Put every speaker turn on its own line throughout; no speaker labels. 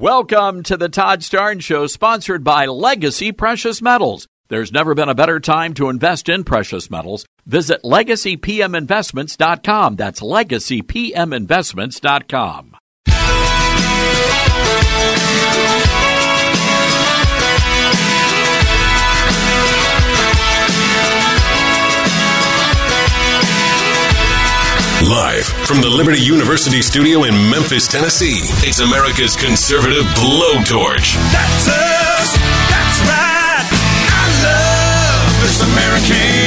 Welcome to the Todd Starnes Show, sponsored by Legacy Precious Metals. There's never been a better time to invest in precious metals. Visit LegacyPMInvestments.com. That's LegacyPMInvestments.com.
Live from the Liberty University studio in Memphis, Tennessee, it's America's conservative blowtorch.
That's us. That's right. I love this American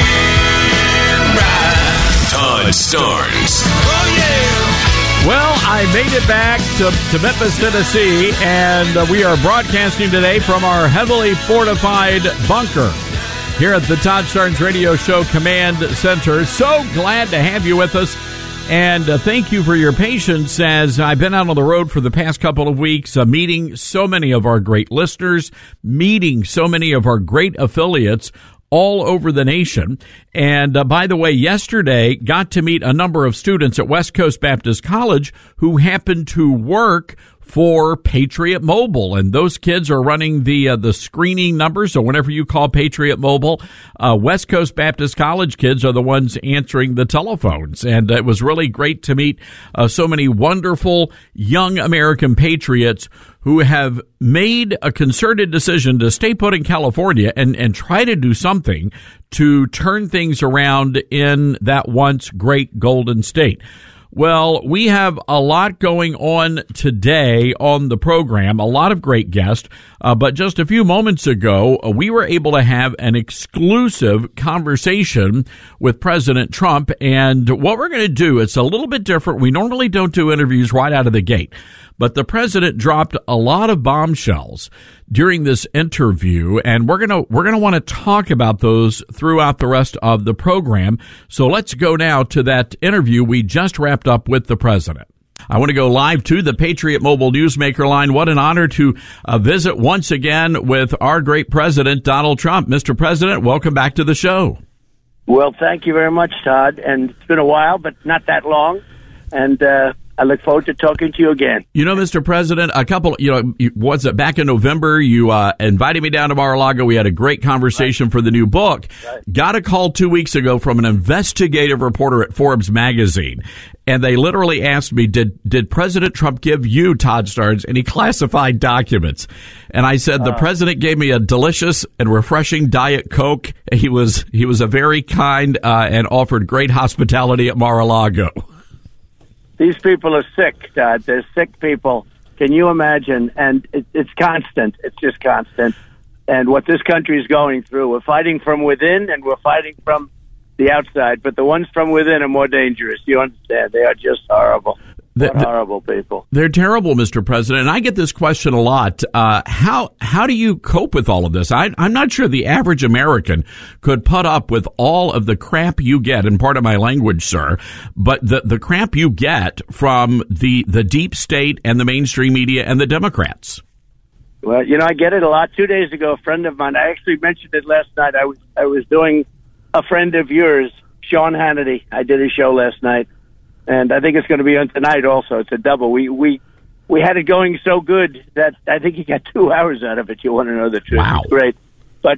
ride.
Todd Starnes.
Oh, yeah.
Well, I made it back to Memphis, Tennessee, and we are broadcasting today from our heavily fortified bunker here at the Todd Starnes Radio Show Command Center. So glad to have you with us. And thank you for your patience as I've been out on the road for the past couple of weeks, meeting so many of our great listeners, meeting so many of our great affiliates all over the nation. And by the way, yesterday got to meet a number of students at West Coast Baptist College who happened to work for Patriot Mobile, and those kids are running the screening numbers. So whenever you call Patriot Mobile, West Coast Baptist College kids are the ones answering the telephones. And it was really great to meet so many wonderful young American patriots who have made a concerted decision to stay put in California and try to do something to turn things around in that once great Golden State. Well, we have a lot going on today on the program, a lot of great guests, but just a few moments ago, we were able to have an exclusive conversation with President Trump, and what we're going to do, it's a little bit different. We normally don't do interviews right out of the gate, but the president dropped a lot of bombshells during this interview, and we're going to want to talk about those throughout the rest of the program. So let's go now to that interview we just wrapped up with the president. I want to go live to the Patriot Mobile Newsmaker line. What an honor to visit once again with our great president, Donald Trump. Mr. President, welcome back to the show.
Well, thank you very much, Todd. And it's been a while, but not that long. And I look forward to talking to you again.
You know, Mr. President, was it back in November? You invited me down to Mar-a-Lago. We had a great conversation for the new book. Right. Got a call 2 weeks ago from an investigative reporter at Forbes magazine. And they literally asked me, did President Trump give you, Todd Starnes, any classified documents? And I said, the president gave me a delicious and refreshing Diet Coke. He was a very kind and offered great hospitality at Mar-a-Lago.
These people are sick, Todd. They're sick people. Can you imagine? And it's constant. It's just constant. And what this country is going through, we're fighting from within and we're fighting from the outside. But the ones from within are more dangerous. You understand? They are just horrible. Horrible people.
They're terrible, Mr. President. And I get this question a lot. How do you cope with all of this? I'm not sure the average American could put up with all of the crap you get, and part of my language, sir, but the crap you get from the deep state and the mainstream media and the Democrats.
Well, I get it a lot. 2 days ago, a friend of mine, I actually mentioned it last night. I was doing a friend of yours, Sean Hannity. I did a show last night. And I think it's going to be on tonight also. It's a double. We had it going so good that I think he got 2 hours out of it. You want to know the truth.
Wow.
It's great. But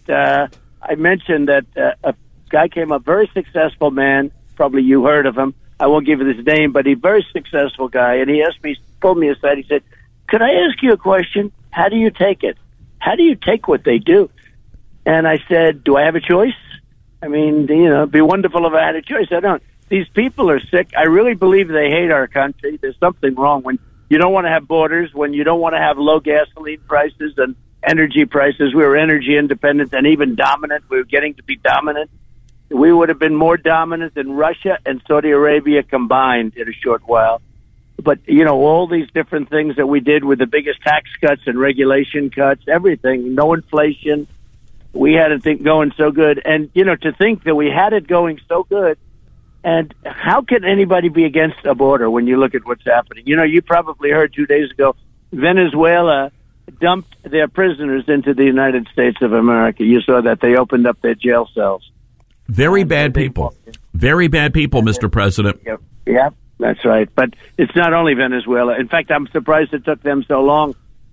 I mentioned that a guy came up, very successful man. Probably you heard of him. I won't give you his name, but he's a very successful guy. And he asked me, pulled me aside. He said, could I ask you a question? How do you take it? How do you take what they do? And I said, do I have a choice? I mean, it'd be wonderful if I had a choice. I don't. These people are sick. I really believe they hate our country. There's something wrong when you don't want to have borders, when you don't want to have low gasoline prices and energy prices. We were energy independent and even dominant. We were getting to be dominant. We would have been more dominant than Russia and Saudi Arabia combined in a short while. But, all these different things that we did with the biggest tax cuts and regulation cuts, everything, no inflation. We had it going so good. And, to think that we had it going so good, and how can anybody be against a border when you look at what's happening? You probably heard 2 days ago, Venezuela dumped their prisoners into the United States of America. You saw that. They opened up their jail cells.
Very bad people. Very bad people, Mr. President.
Yep, that's right. But it's not only Venezuela. In fact, I'm surprised it took them so long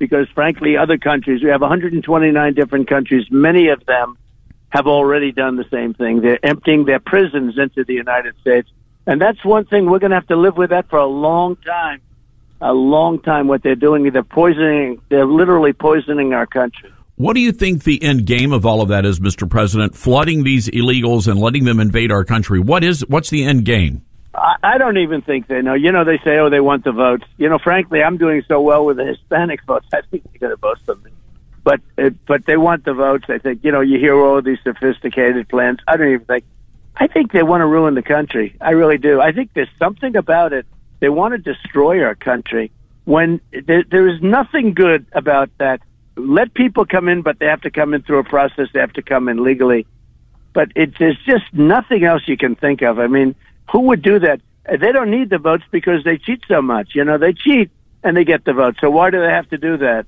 because, frankly, other countries, we have 129 different countries. Many of them have already done the same thing. They're emptying their prisons into the United States. And that's one thing we're going to have to live with that for a long time. A long time, what they're doing. They're literally poisoning our country.
What do you think the end game of all of that is, Mr. President? Flooding these illegals and letting them invade our country. What's the end game?
I don't even think they know. They say, they want the votes. Frankly, I'm doing so well with the Hispanic votes. I think they're going to vote for me. But they want the votes. I think, you hear all of these sophisticated plans. I think they want to ruin the country. I really do. I think there's something about it. They want to destroy our country when there is nothing good about that. Let people come in, but they have to come in through a process. They have to come in legally. But there's just nothing else you can think of. I mean, who would do that? They don't need the votes because they cheat so much. They cheat and they get the votes. So why do they have to do that?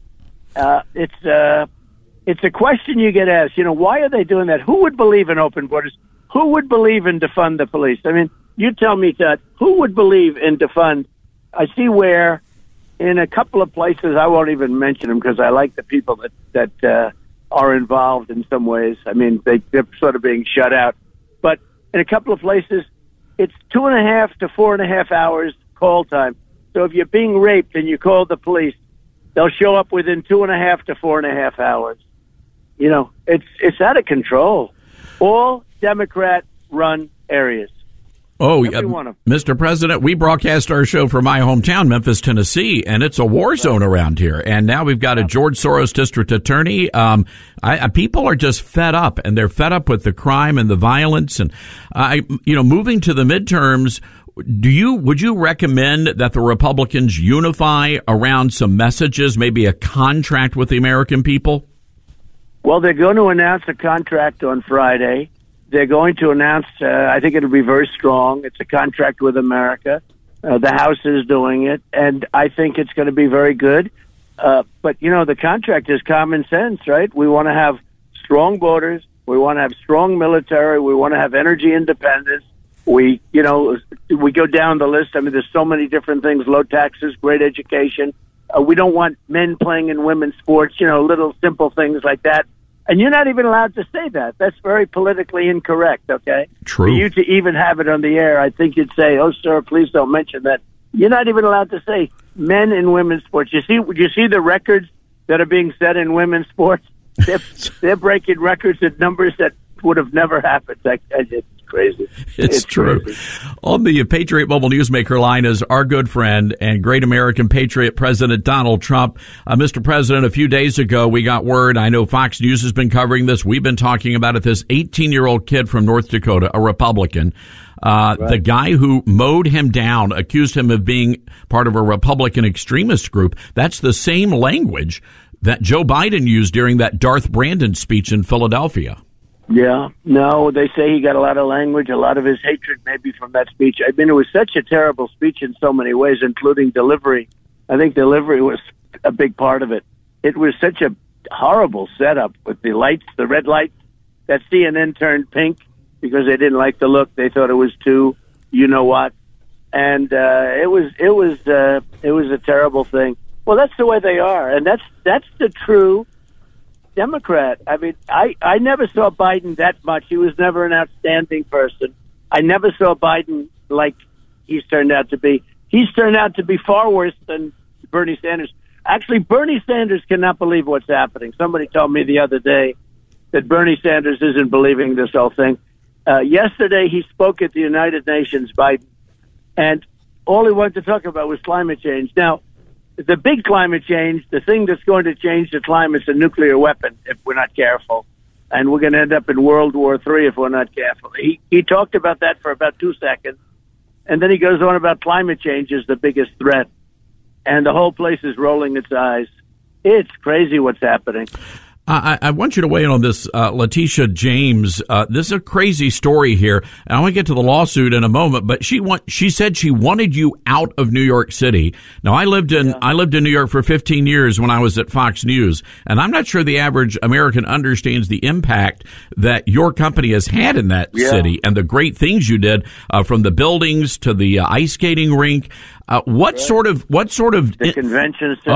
It's a question you get asked. Why are they doing that? Who would believe in open borders? Who would believe in defund the police? I mean, you tell me that. Who would believe in defund? I see where in a couple of places, I won't even mention them because I like the people that are involved in some ways. I mean, they're sort of being shut out. But in a couple of places, it's 2.5 to 4.5 hours call time. So if you're being raped and you call the police, they'll show up within 2.5 to 4.5 hours. It's out of control. All Democrat-run areas.
Oh, Mr. President, we broadcast our show from my hometown, Memphis, Tennessee, and it's a war zone around here. And now we've got a George Soros district attorney. People are just fed up, and they're fed up with the crime and the violence. And moving to the midterms, would you recommend that the Republicans unify around some messages, maybe a contract with the American people?
Well, they're going to announce a contract on Friday. They're going to announce, I think it'll be very strong. It's a contract with America. The House is doing it, and I think it's going to be very good. But, the contract is common sense, right? We want to have strong borders. We want to have strong military. We want to have energy independence. We go down the list. I mean, there's so many different things, low taxes, great education. We don't want men playing in women's sports, little simple things like that. And you're not even allowed to say that. That's very politically incorrect, okay?
True.
For you to even have it on the air, I think you'd say, oh, sir, please don't mention that. You're not even allowed to say men in women's sports. You see the records that are being set in women's sports? They're breaking records at numbers that would have never happened. It's crazy.
It's true.
Crazy.
On the Patriot Mobile Newsmaker line is our good friend and great American patriot, President Donald Trump. Mr. President, a few days ago, we got word. I know Fox News has been covering this. We've been talking about it. This 18-year-old kid from North Dakota, a Republican, right. The guy who mowed him down, accused him of being part of a Republican extremist group. That's the same language that Joe Biden used during that Darth Brandon speech in Philadelphia.
Yeah, no, they say he got a lot of language, a lot of his hatred maybe from that speech. I mean, it was such a terrible speech in so many ways, including delivery. I think delivery was a big part of it. It was such a horrible setup with the lights, the red lights, that CNN turned pink because they didn't like the look. They thought it was too, you know what, and it was a terrible thing. Well, that's the way they are, and that's the true Democrat. I mean, I never saw Biden that much. He was never an outstanding person. I never saw Biden like he's turned out to be. He's turned out to be far worse than Bernie Sanders. Actually, Bernie Sanders cannot believe what's happening. Somebody told me the other day that Bernie Sanders isn't believing this whole thing. Yesterday, he spoke at the United Nations, Biden, and all he wanted to talk about was climate change. Now, the big climate change, the thing that's going to change the climate is a nuclear weapon if we're not careful. And we're going to end up in World War III if we're not careful. He talked about that for about 2 seconds. And then he goes on about climate change is the biggest threat. And the whole place is rolling its eyes. It's crazy what's happening.
I want you to weigh in on this, Letitia James. This is a crazy story here. And I want to get to the lawsuit in a moment, but she said she wanted you out of New York City. Now, I lived in New York for 15 years when I was at Fox News, and I'm not sure the average American understands the impact that your company has had in that city and the great things you did, from the buildings to the ice skating rink. What sort of
the convention center?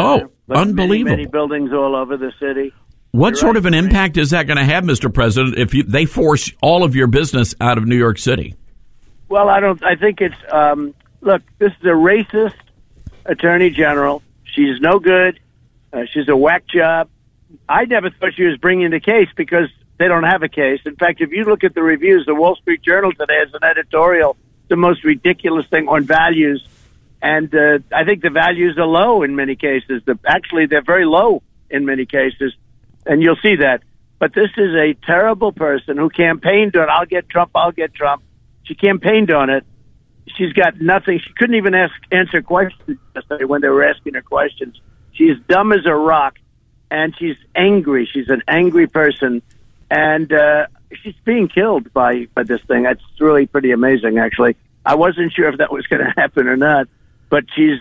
But
Unbelievable.
Many buildings all over the city.
What
You're
sort
right,
of an
Frank.
impact is that going to have, Mr. President, if they force all of your business out of New York City?
Well, I think it's, look, this is a racist attorney general. She's no good. She's a whack job. I never thought she was bringing the case because they don't have a case. In fact, if you look at the reviews, the Wall Street Journal today has an editorial, the most ridiculous thing on values. And I think the values are low in many cases. Actually, they're very low in many cases. And you'll see that. But this is a terrible person who campaigned on, I'll get Trump, I'll get Trump. She campaigned on it. She's got nothing. She couldn't even answer questions yesterday when they were asking her questions. She's dumb as a rock, and she's angry. She's an angry person, and she's being killed by this thing. That's really pretty amazing, actually. I wasn't sure if that was going to happen or not, but she's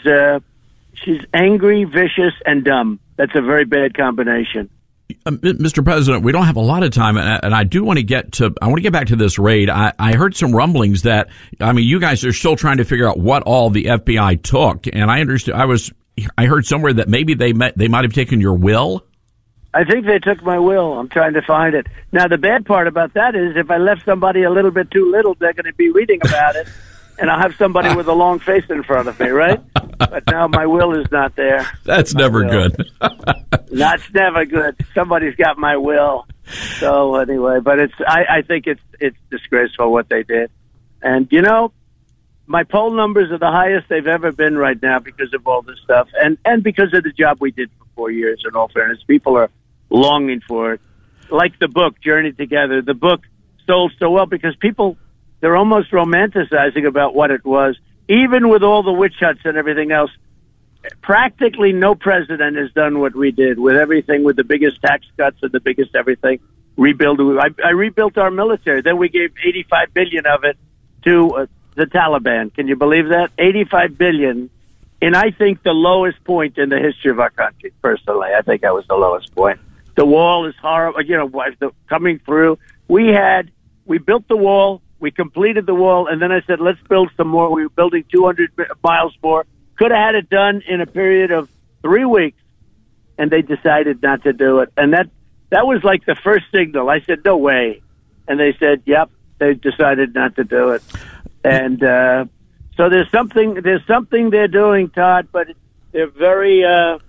angry, vicious, and dumb. That's a very bad combination.
Mr. President, we don't have a lot of time, and I do want to get back to this raid. I heard some rumblings that, you guys are still trying to figure out what all the FBI took, and I heard somewhere that maybe they might have taken your will.
I think they took my will. I'm trying to find it. Now, the bad part about that is if I left somebody a little bit too little, they're going to be reading about it, and I'll have somebody with a long face in front of me, right? But now my will is not there.
That's never good.
That's never good. Somebody's got my will. So anyway, but I think it's disgraceful what they did. And, my poll numbers are the highest they've ever been right now because of all this stuff and because of the job we did for 4 years, in all fairness. People are longing for it. Like the book, Journey Together. The book sold so well because they're almost romanticizing about what it was. Even with all the witch hunts and everything else, practically no president has done what we did with everything, with the biggest tax cuts and the biggest everything. I rebuilt our military. Then we gave $85 billion of it to the Taliban. Can you believe that? $85 billion. And I think the lowest point in the history of our country, personally. I think that was the lowest point. The wall is horrible. Coming through. We built the wall. We completed the wall. And then I said, let's build some more. We were building 200 miles more. Could have had it done in a period of 3 weeks. And they decided not to do it. And that was like the first signal. I said, no way. And they said, yep, they decided not to do it. And so there's something they're doing, Todd, but they're very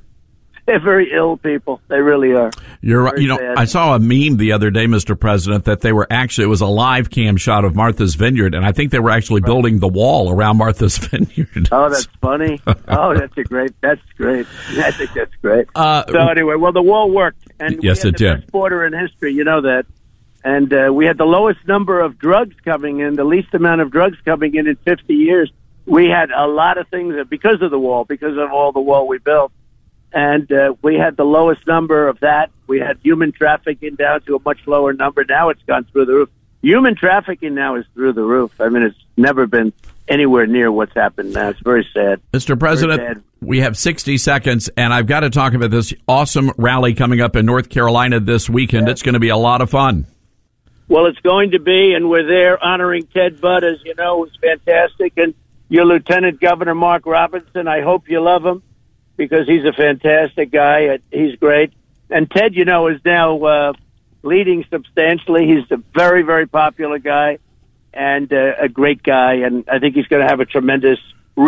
ill people. They really are.
You're right. I saw a meme the other day, Mr. President, that it was a live cam shot of Martha's Vineyard, and I think they were actually building the wall around Martha's Vineyard.
Oh, that's funny. That's great. I think that's great. So anyway, the wall worked. And
yes,
we had
it did.
The best border in history, you know that. And we had the lowest number of drugs coming in, the least amount of drugs coming in 50 years. We had a lot of things because of the wall, because of all the wall we built. And we had the lowest number of that. We had human trafficking down to a much lower number. Now it's gone through the roof. Human trafficking now is through the roof. It's never been anywhere near what's happened now. It's very sad.
Mr. President, we have 60 seconds, and I've got to talk about this awesome rally coming up in North Carolina this weekend. Yeah. It's going to be a lot of fun.
Well, it's going to be, and we're there honoring Ted Budd, as you know, who's fantastic, and your Lieutenant Governor, Mark Robinson. I hope you love him because he's a fantastic guy. He's great. And Ted, is now leading substantially. He's a very, very popular guy and a great guy, and I think he's going to have a tremendous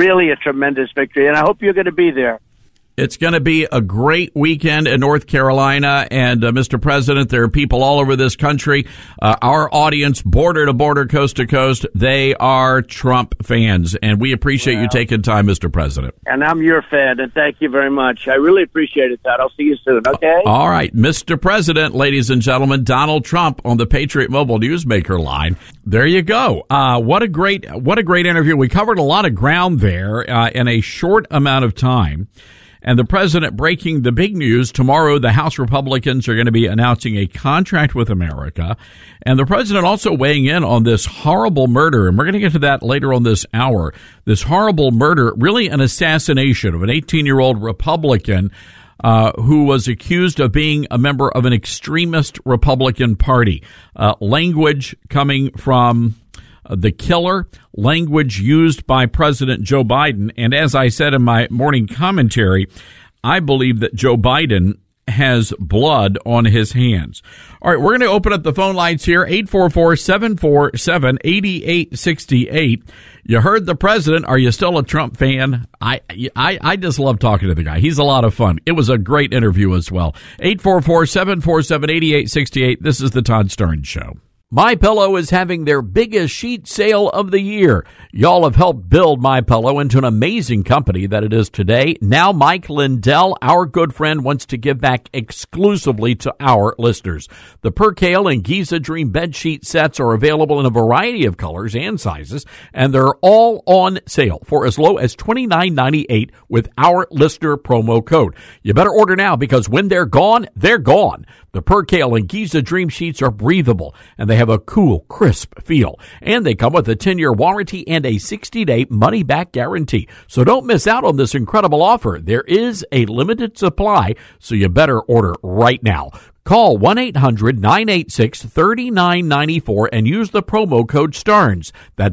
victory, and I hope you're going to be there.
It's going to be a great weekend in North Carolina, and Mr. President, there are people all over this country. Our audience, border to border, coast to coast, they are Trump fans, and we appreciate you taking time, Mr. President.
And I'm your fan, and thank you very much. I really appreciate it, Todd. I'll see you soon, okay?
All right. Mr. President, ladies and gentlemen, Donald Trump on the Patriot Mobile Newsmaker line. There you go. What a great interview. We covered a lot of ground there in a short amount of time. And the president breaking the big news. Tomorrow, the House Republicans are going to be announcing a contract with America. And the president also weighing in on this horrible murder. And we're going to get to that later on this hour. This horrible murder, really an assassination of an 18-year-old Republican who was accused of being a member of an extremist Republican party. Language coming from the killer, language used by President Joe Biden. And as I said in my morning commentary, I believe that Joe Biden has blood on his hands. All right, we're going to open up the phone lines here, 844-747-8868. You heard the president. Are you still a Trump fan? I just love talking to the guy. He's a lot of fun. It was a great interview as well. 844-747-8868. This is the Todd Starnes Show. MyPillow is having their biggest sheet sale of the year. Y'all have helped build MyPillow into an amazing company that it is today. Now Mike Lindell, our good friend, wants to give back exclusively to our listeners. The Percale and Giza Dream bed sheet sets are available in a variety of colors and sizes, and they're all on sale for as low as $29.98 with our listener promo code. You better order now because when they're gone, they're gone. The Percale and Giza Dream sheets are breathable, and they have a cool, crisp feel. And they come with a 10-year warranty and a 60-day money-back guarantee. So don't miss out on this incredible offer. There is a limited supply, so you better order right now. Call 1-800-986-3994 and use the promo code STARNS. That's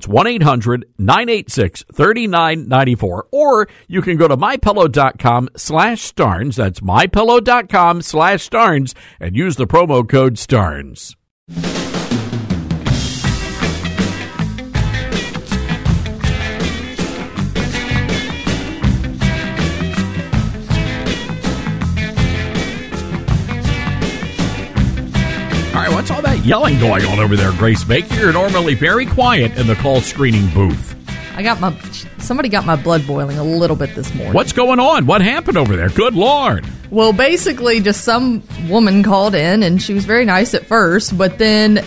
1-800-986-3994. Or you can go to MyPillow.com/STARNS. That's MyPillow.com/STARNS and use the promo code STARNS. What's all that yelling going on over there, Grace Baker? You're normally very quiet in the call screening booth.
Somebody got my blood boiling a little bit this morning.
What's going on? What happened over there? Good Lord.
Well, basically, just some woman called in, and she was very nice at first, but then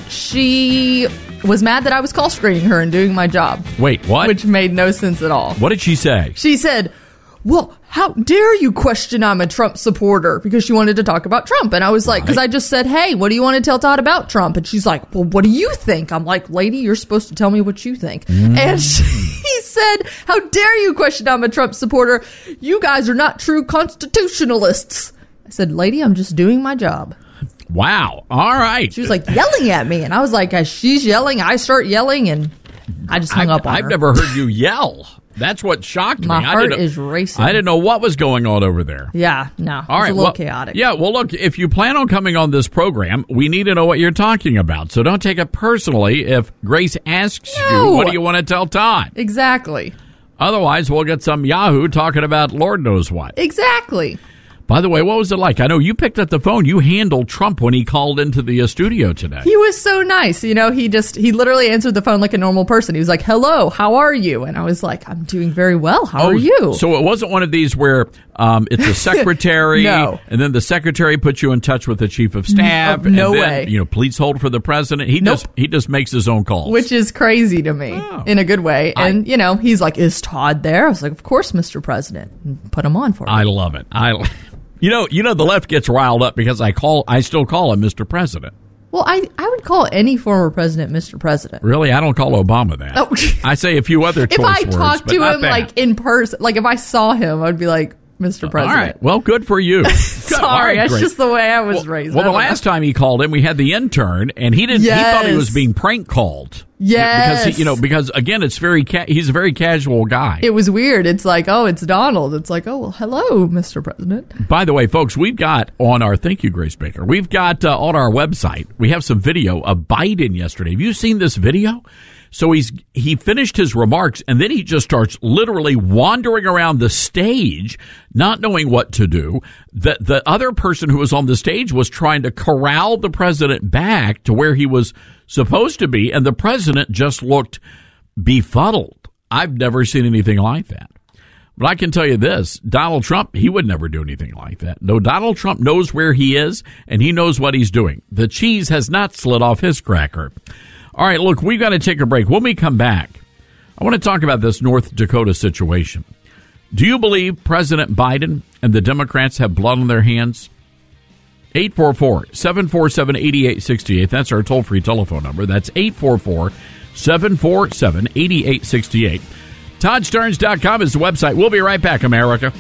she was mad that I was call screening her and doing my job.
Wait, what?
Which made no sense at all.
What did she say?
She said, well, how dare you question I'm a Trump supporter? Because she wanted to talk about Trump. And I was like, because I just said, hey, what do you want to tell Todd about Trump? And she's like, well, what do you think? I'm like, lady, you're supposed to tell me what you think. And she said, how dare you question I'm a Trump supporter? You guys are not true constitutionalists. I said, lady, I'm just doing my job.
Wow. All right.
She was like yelling at me. And I was like, as she's yelling, I start yelling. And I just hung up on her.
I've never heard you yell. That's what shocked me.
My heart is racing.
I didn't know what was going on over there.
Yeah, no. All right, a little chaotic.
Yeah, well, look, if you plan on coming on this program, we need to know what you're talking about. So don't take it personally if Grace asks you, what do you want to tell Todd?
Exactly.
Otherwise, we'll get some Yahoo talking about Lord knows what.
Exactly.
By the way, what was it like? I know you picked up the phone. You handled Trump when he called into the studio today.
He was so nice. You know, he literally answered the phone like a normal person. He was like, hello, how are you? And I was like, I'm doing very well. How are you?
So it wasn't one of these where it's a secretary.
No.
And then the secretary puts you in touch with the chief of staff.
No
and then,
way.
You know, please hold for the president. He just makes his own calls.
Which is crazy to me in a good way. And, you know, he's like, is Todd there? I was like, of course, Mr. President. And put him on for me.
I love it. You know, the left gets riled up because I still call him Mr. President.
Well, I would call any former president Mr. President.
Really? I don't call Obama that. Oh. I say a few other choice words.
If I talked to him like in person, like if I saw him, I'd be like, Mr. President.
All right. Well, good for you.
Sorry, that's just the way I was raised.
Well, the last time he called him, we had the intern, and he didn't. He thought he was being prank called.
Yes.
Because again, it's he's a very casual guy.
It was weird. It's like, oh, it's Donald. It's like, oh, well, hello, Mr. President.
By the way, folks, we've got on our, thank you, Grace Baker, we've got on our website, we have some video of Biden yesterday. Have you seen this video? So he finished his remarks, and then he just starts literally wandering around the stage, not knowing what to do. The other person who was on the stage was trying to corral the president back to where he was supposed to be, and the president just looked befuddled. I've never seen anything like that. But I can tell you this, Donald Trump, he would never do anything like that. No, Donald Trump knows where he is, and he knows what he's doing. The cheese has not slid off his cracker. All right, look, we've got to take a break. When we come back, I want to talk about this North Dakota situation. Do you believe President Biden and the Democrats have blood on their hands? 844-747-8868. That's our toll-free telephone number. That's 844-747-8868. ToddStarnes.com is the website. We'll be right back, America.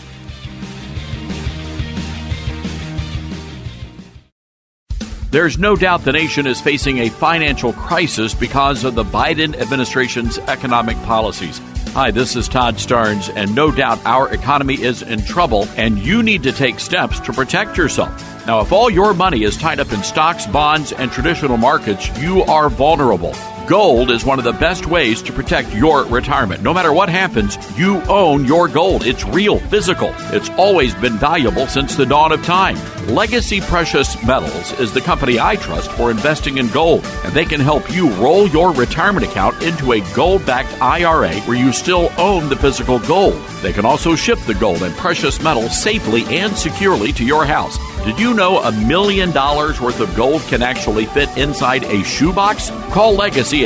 There's no doubt the nation is facing a financial crisis because of the Biden administration's economic policies. Hi, this is Todd Starnes, and no doubt our economy is in trouble, and you need to take steps to protect yourself. Now, if all your money is tied up in stocks, bonds, and traditional markets, you are vulnerable. Gold is one of the best ways to protect your retirement. No matter what happens, you own your gold. It's real, physical. It's always been valuable since the dawn of time. Legacy Precious Metals is the company I trust for investing in gold, and they can help you roll your retirement account into a gold-backed IRA where you still own the physical gold. They can also ship the gold and precious metals safely and securely to your house. Did you know $1 million worth of gold can actually fit inside a shoebox? Call Legacy at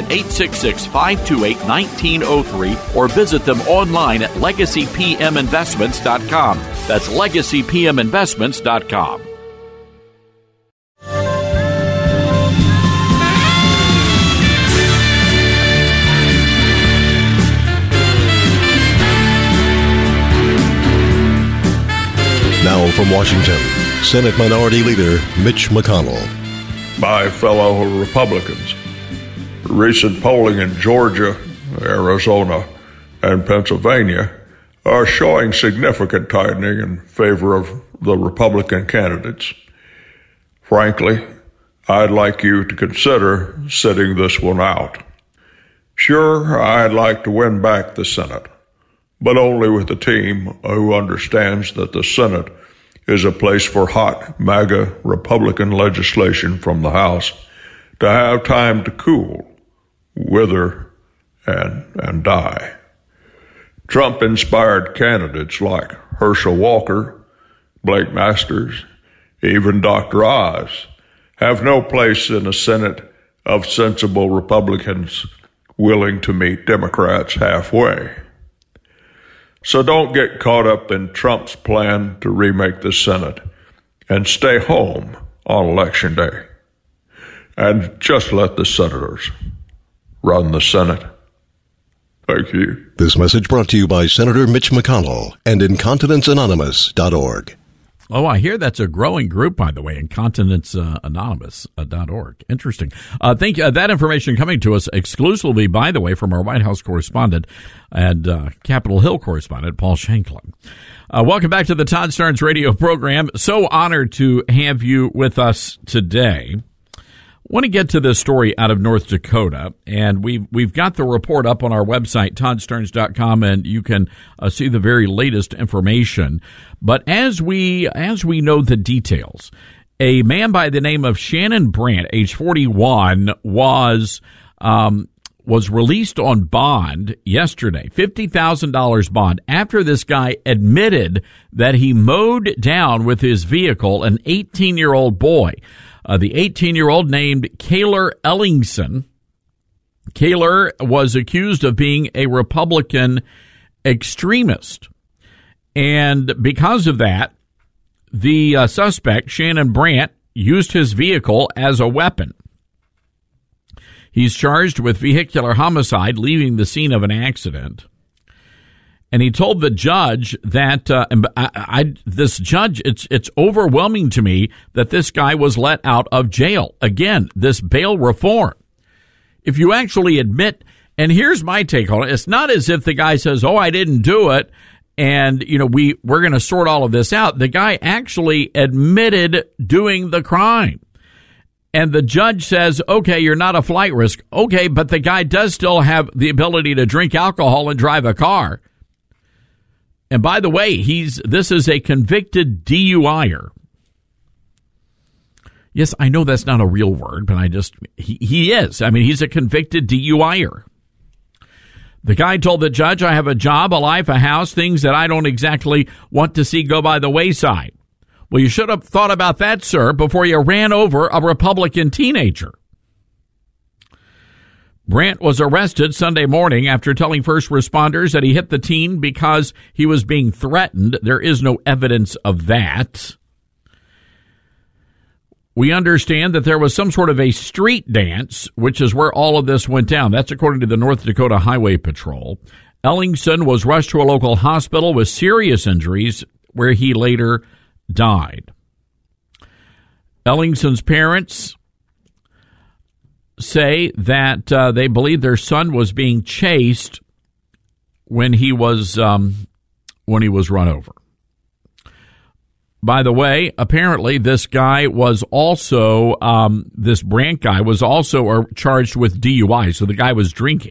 866-528-1903 or visit them online at legacypminvestments.com. That's legacypminvestments.com.
Now from Washington, Senate Minority Leader Mitch McConnell.
My fellow Republicans, recent polling in Georgia, Arizona, and Pennsylvania are showing significant tightening in favor of the Republican candidates. Frankly, I'd like you to consider sitting this one out. Sure, I'd like to win back the Senate, but only with a team who understands that the Senate is a place for hot MAGA Republican legislation from the House to have time to cool, wither, and die. Trump-inspired candidates like Herschel Walker, Blake Masters, even Dr. Oz have no place in a Senate of sensible Republicans willing to meet Democrats halfway. So don't get caught up in Trump's plan to remake the Senate and stay home on Election Day. And just let the senators run the Senate. Thank you.
This message brought to you by Senator Mitch McConnell and IncontinenceAnonymous.org.
Oh, I hear that's a growing group, by the way, IncontinenceAnonymous.org. Interesting. Thank you. That information coming to us exclusively, by the way, from our White House correspondent and Capitol Hill correspondent, Paul Shanklin. Welcome back to the Todd Starnes radio program. So honored to have you with us today. I want to get to this story out of North Dakota, and we've got the report up on our website, toddstarnes.com, and you can see the very latest information. But as we know the details, a man by the name of Shannon Brandt, age 41, was released on bond yesterday, $50,000 bond, after this guy admitted that he mowed down with his vehicle an 18-year-old boy. The 18-year-old named Kaylor Ellingson. Kaylor was accused of being a Republican extremist. And because of that, the suspect, Shannon Brandt, used his vehicle as a weapon. He's charged with vehicular homicide, leaving the scene of an accident. And he told the judge that this judge, it's overwhelming to me that this guy was let out of jail. Again, this bail reform. If you actually admit, and here's my take on it, it's not as if the guy says, "Oh, I didn't do it," and we're going to sort all of this out. The guy actually admitted doing the crime. And the judge says, "Okay, you're not a flight risk." Okay, but the guy does still have the ability to drink alcohol and drive a car. And by the way, this is a convicted DUIer. Yes, I know that's not a real word, but he is. I mean, he's a convicted DUIer. The guy told the judge, "I have a job, a life, a house, things that I don't exactly want to see go by the wayside." Well, you should have thought about that, sir, before you ran over a Republican teenager. Brandt was arrested Sunday morning after telling first responders that he hit the teen because he was being threatened. There is no evidence of that. We understand that there was some sort of a street dance, which is where all of this went down. That's according to the North Dakota Highway Patrol. Ellingson was rushed to a local hospital with serious injuries, where he later died. Ellingson's parents say that they believe their son was being chased when he was run over. By the way, apparently this guy was also, this Brandt guy was also charged with DUI, so the guy was drinking.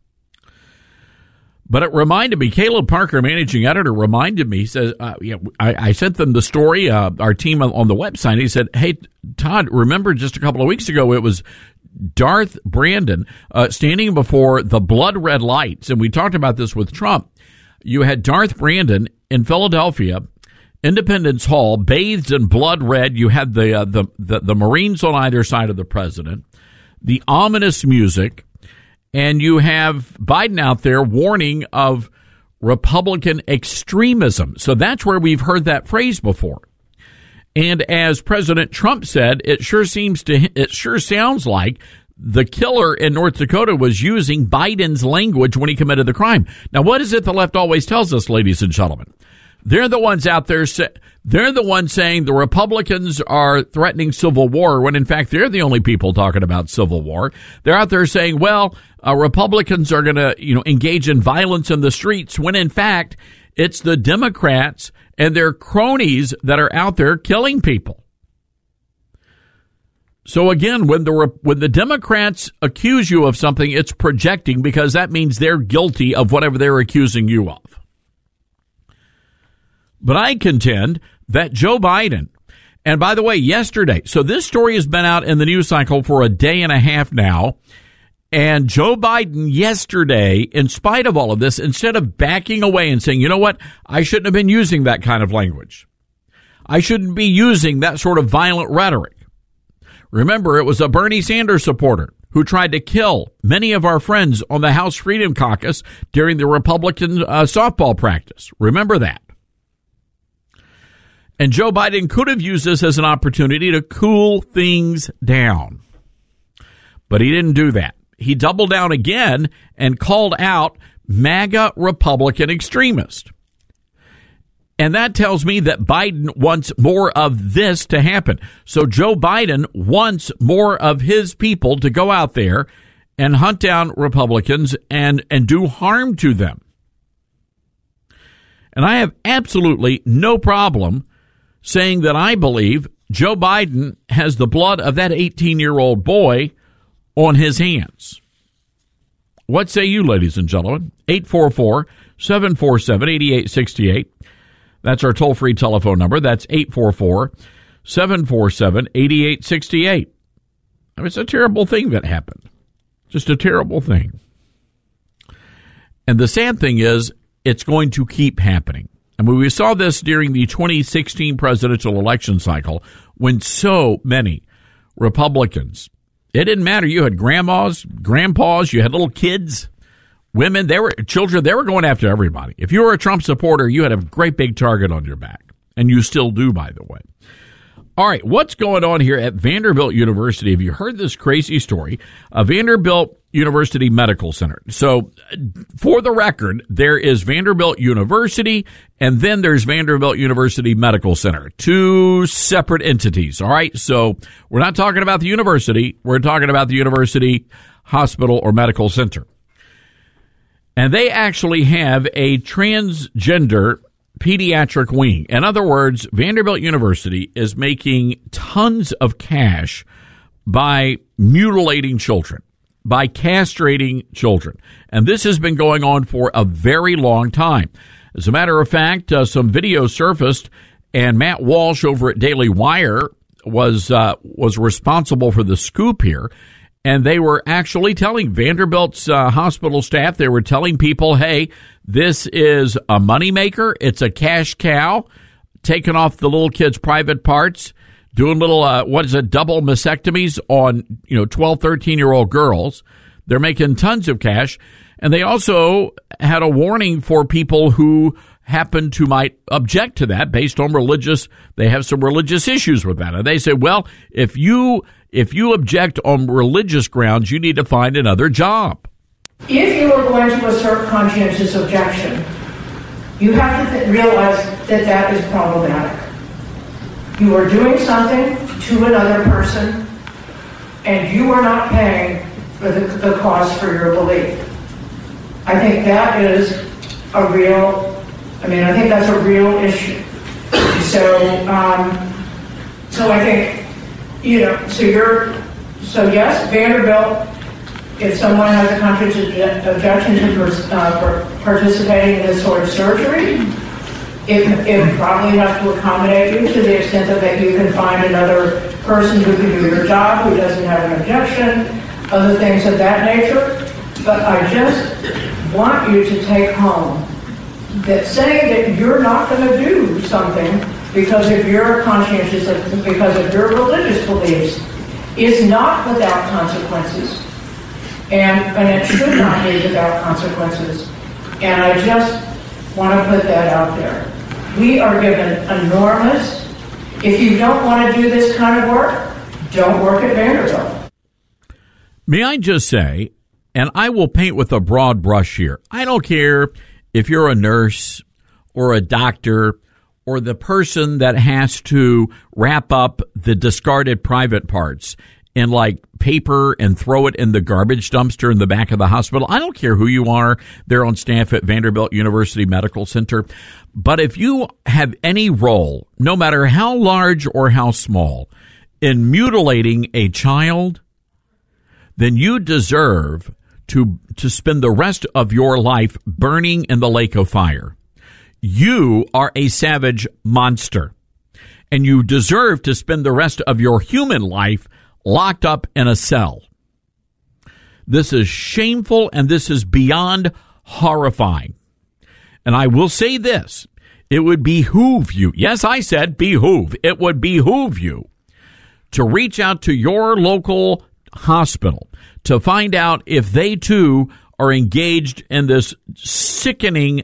But it reminded me, Caleb Parker, managing editor, reminded me, he says, I sent them the story, our team on the website. He said, hey, Todd, remember just a couple of weeks ago, it was Darth Brandon standing before the blood red lights. And we talked about this with Trump. You had Darth Brandon in Philadelphia, Independence Hall, bathed in blood red. You had the Marines on either side of the president, the ominous music, and you have Biden out there warning of Republican extremism. So that's where we've heard that phrase before. And as President Trump said, it sure sounds like the killer in North Dakota was using Biden's language when he committed the crime. Now, what is it the left always tells us, ladies and gentlemen? They're the ones out there, they're the ones saying the Republicans are threatening civil war, when in fact they're the only people talking about civil war. They're out there saying, well, Republicans are going to, engage in violence in the streets, when in fact it's the Democrats and their cronies that are out there killing people. So again, when the Democrats accuse you of something, it's projecting, because that means they're guilty of whatever they're accusing you of. But I contend that Joe Biden, and by the way, yesterday, so this story has been out in the news cycle for a day and a half now, and Joe Biden yesterday, in spite of all of this, instead of backing away and saying, you know what, I shouldn't have been using that kind of language. I shouldn't be using that sort of violent rhetoric. Remember, it was a Bernie Sanders supporter who tried to kill many of our friends on the House Freedom Caucus during the Republican softball practice. Remember that. And Joe Biden could have used this as an opportunity to cool things down. But he didn't do that. He doubled down again and called out MAGA Republican extremists. And that tells me that Biden wants more of this to happen. So Joe Biden wants more of his people to go out there and hunt down Republicans and do harm to them. And I have absolutely no problem saying that I believe Joe Biden has the blood of that 18-year-old boy on his hands. What say you, ladies and gentlemen? 844-747-8868. That's our toll-free telephone number. That's 844-747-8868. I mean, it's a terrible thing that happened. Just a terrible thing. And the sad thing is, it's going to keep happening. And we saw this during the 2016 presidential election cycle, when so many Republicans, it didn't matter. You had grandmas, grandpas, you had little kids, women, children, they were going after everybody. If you were a Trump supporter, you had a great big target on your back. And you still do, by the way. All right, what's going on here at Vanderbilt University? Have you heard this crazy story? Vanderbilt University Medical Center. So, for the record, there is Vanderbilt University, and then there's Vanderbilt University Medical Center. Two separate entities, all right? So, we're not talking about the university. We're talking about the university hospital or medical center. And they actually have a transgender pediatric wing. In other words, Vanderbilt University is making tons of cash by mutilating children, by castrating children. And this has been going on for a very long time. As a matter of fact, some video surfaced, and Matt Walsh over at Daily Wire was responsible for the scoop here. And they were actually telling Vanderbilt's hospital staff, they were telling people, hey, this is a moneymaker. It's a cash cow, taking off the little kids' private parts, doing little, double mastectomies on, 12, 13-year-old girls. They're making tons of cash. And they also had a warning for people who happen to might object to that based on they have some religious issues with that. And they say, well, if you object on religious grounds, you need to find another job.
If you are going to assert conscientious objection, you have to realize that is problematic. You are doing something to another person, and you are not paying for the cost for your belief. I think that is a real, I think that's a real issue. So I think, so yes, Vanderbilt, if someone has a conscious objection to participating in this sort of surgery, it probably has to accommodate you to the extent that you can find another person who can do your job, who doesn't have an objection, other things of that nature. But I just want you to take home that saying that you're not going to do something because of your conscientious, because of your religious beliefs, is not without consequences. And it should not be without consequences. And I just want to put that out there. We are given enormous. If you don't want to do this kind of work, don't work at Vanderbilt.
May I just say, and I will paint with a broad brush here, I don't care if you're a nurse or a doctor or the person that has to wrap up the discarded private parts in like paper and throw it in the garbage dumpster in the back of the hospital. I don't care who you are there on staff at Vanderbilt University Medical Center. But if you have any role, no matter how large or how small, in mutilating a child, then you deserve to spend the rest of your life burning in the lake of fire. You are a savage monster, and you deserve to spend the rest of your human life locked up in a cell. This is shameful, and this is beyond horrifying. And I will say this, it would behoove you, yes, I said behoove, it would behoove you to reach out to your local hospital to find out if they too are engaged in this sickening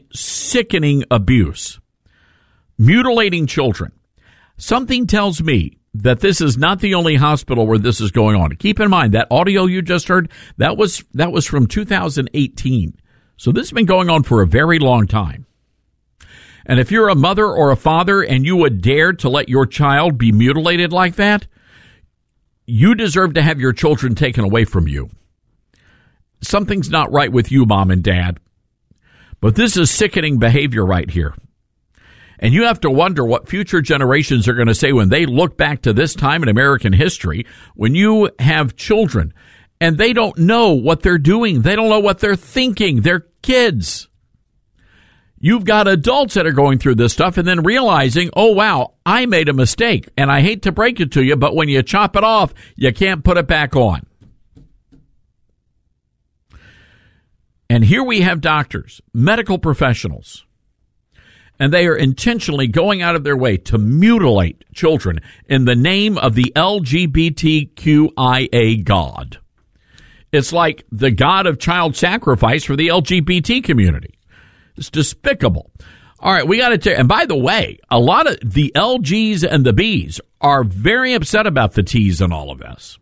abuse. Mutilating children. Something tells me that this is not the only hospital where this is going on. Keep in mind, that audio you just heard, that was from 2018. So this has been going on for a very long time. And if you're a mother or a father and you would dare to let your child be mutilated like that, you deserve to have your children taken away from you. Something's not right with you, mom and dad. But this is sickening behavior right here. And you have to wonder what future generations are going to say when they look back to this time in American history, when you have children and they don't know what they're doing. They don't know what they're thinking. They're kids. You've got adults that are going through this stuff and then realizing, oh, wow, I made a mistake. And I hate to break it to you, but when you chop it off, you can't put it back on. And here we have doctors, medical professionals, and they are intentionally going out of their way to mutilate children in the name of the LGBTQIA God. It's like the God of child sacrifice for the LGBT community. It's despicable. All right, we got to take, and by the way, a lot of the LGs and the Bs are very upset about the Ts in all of this.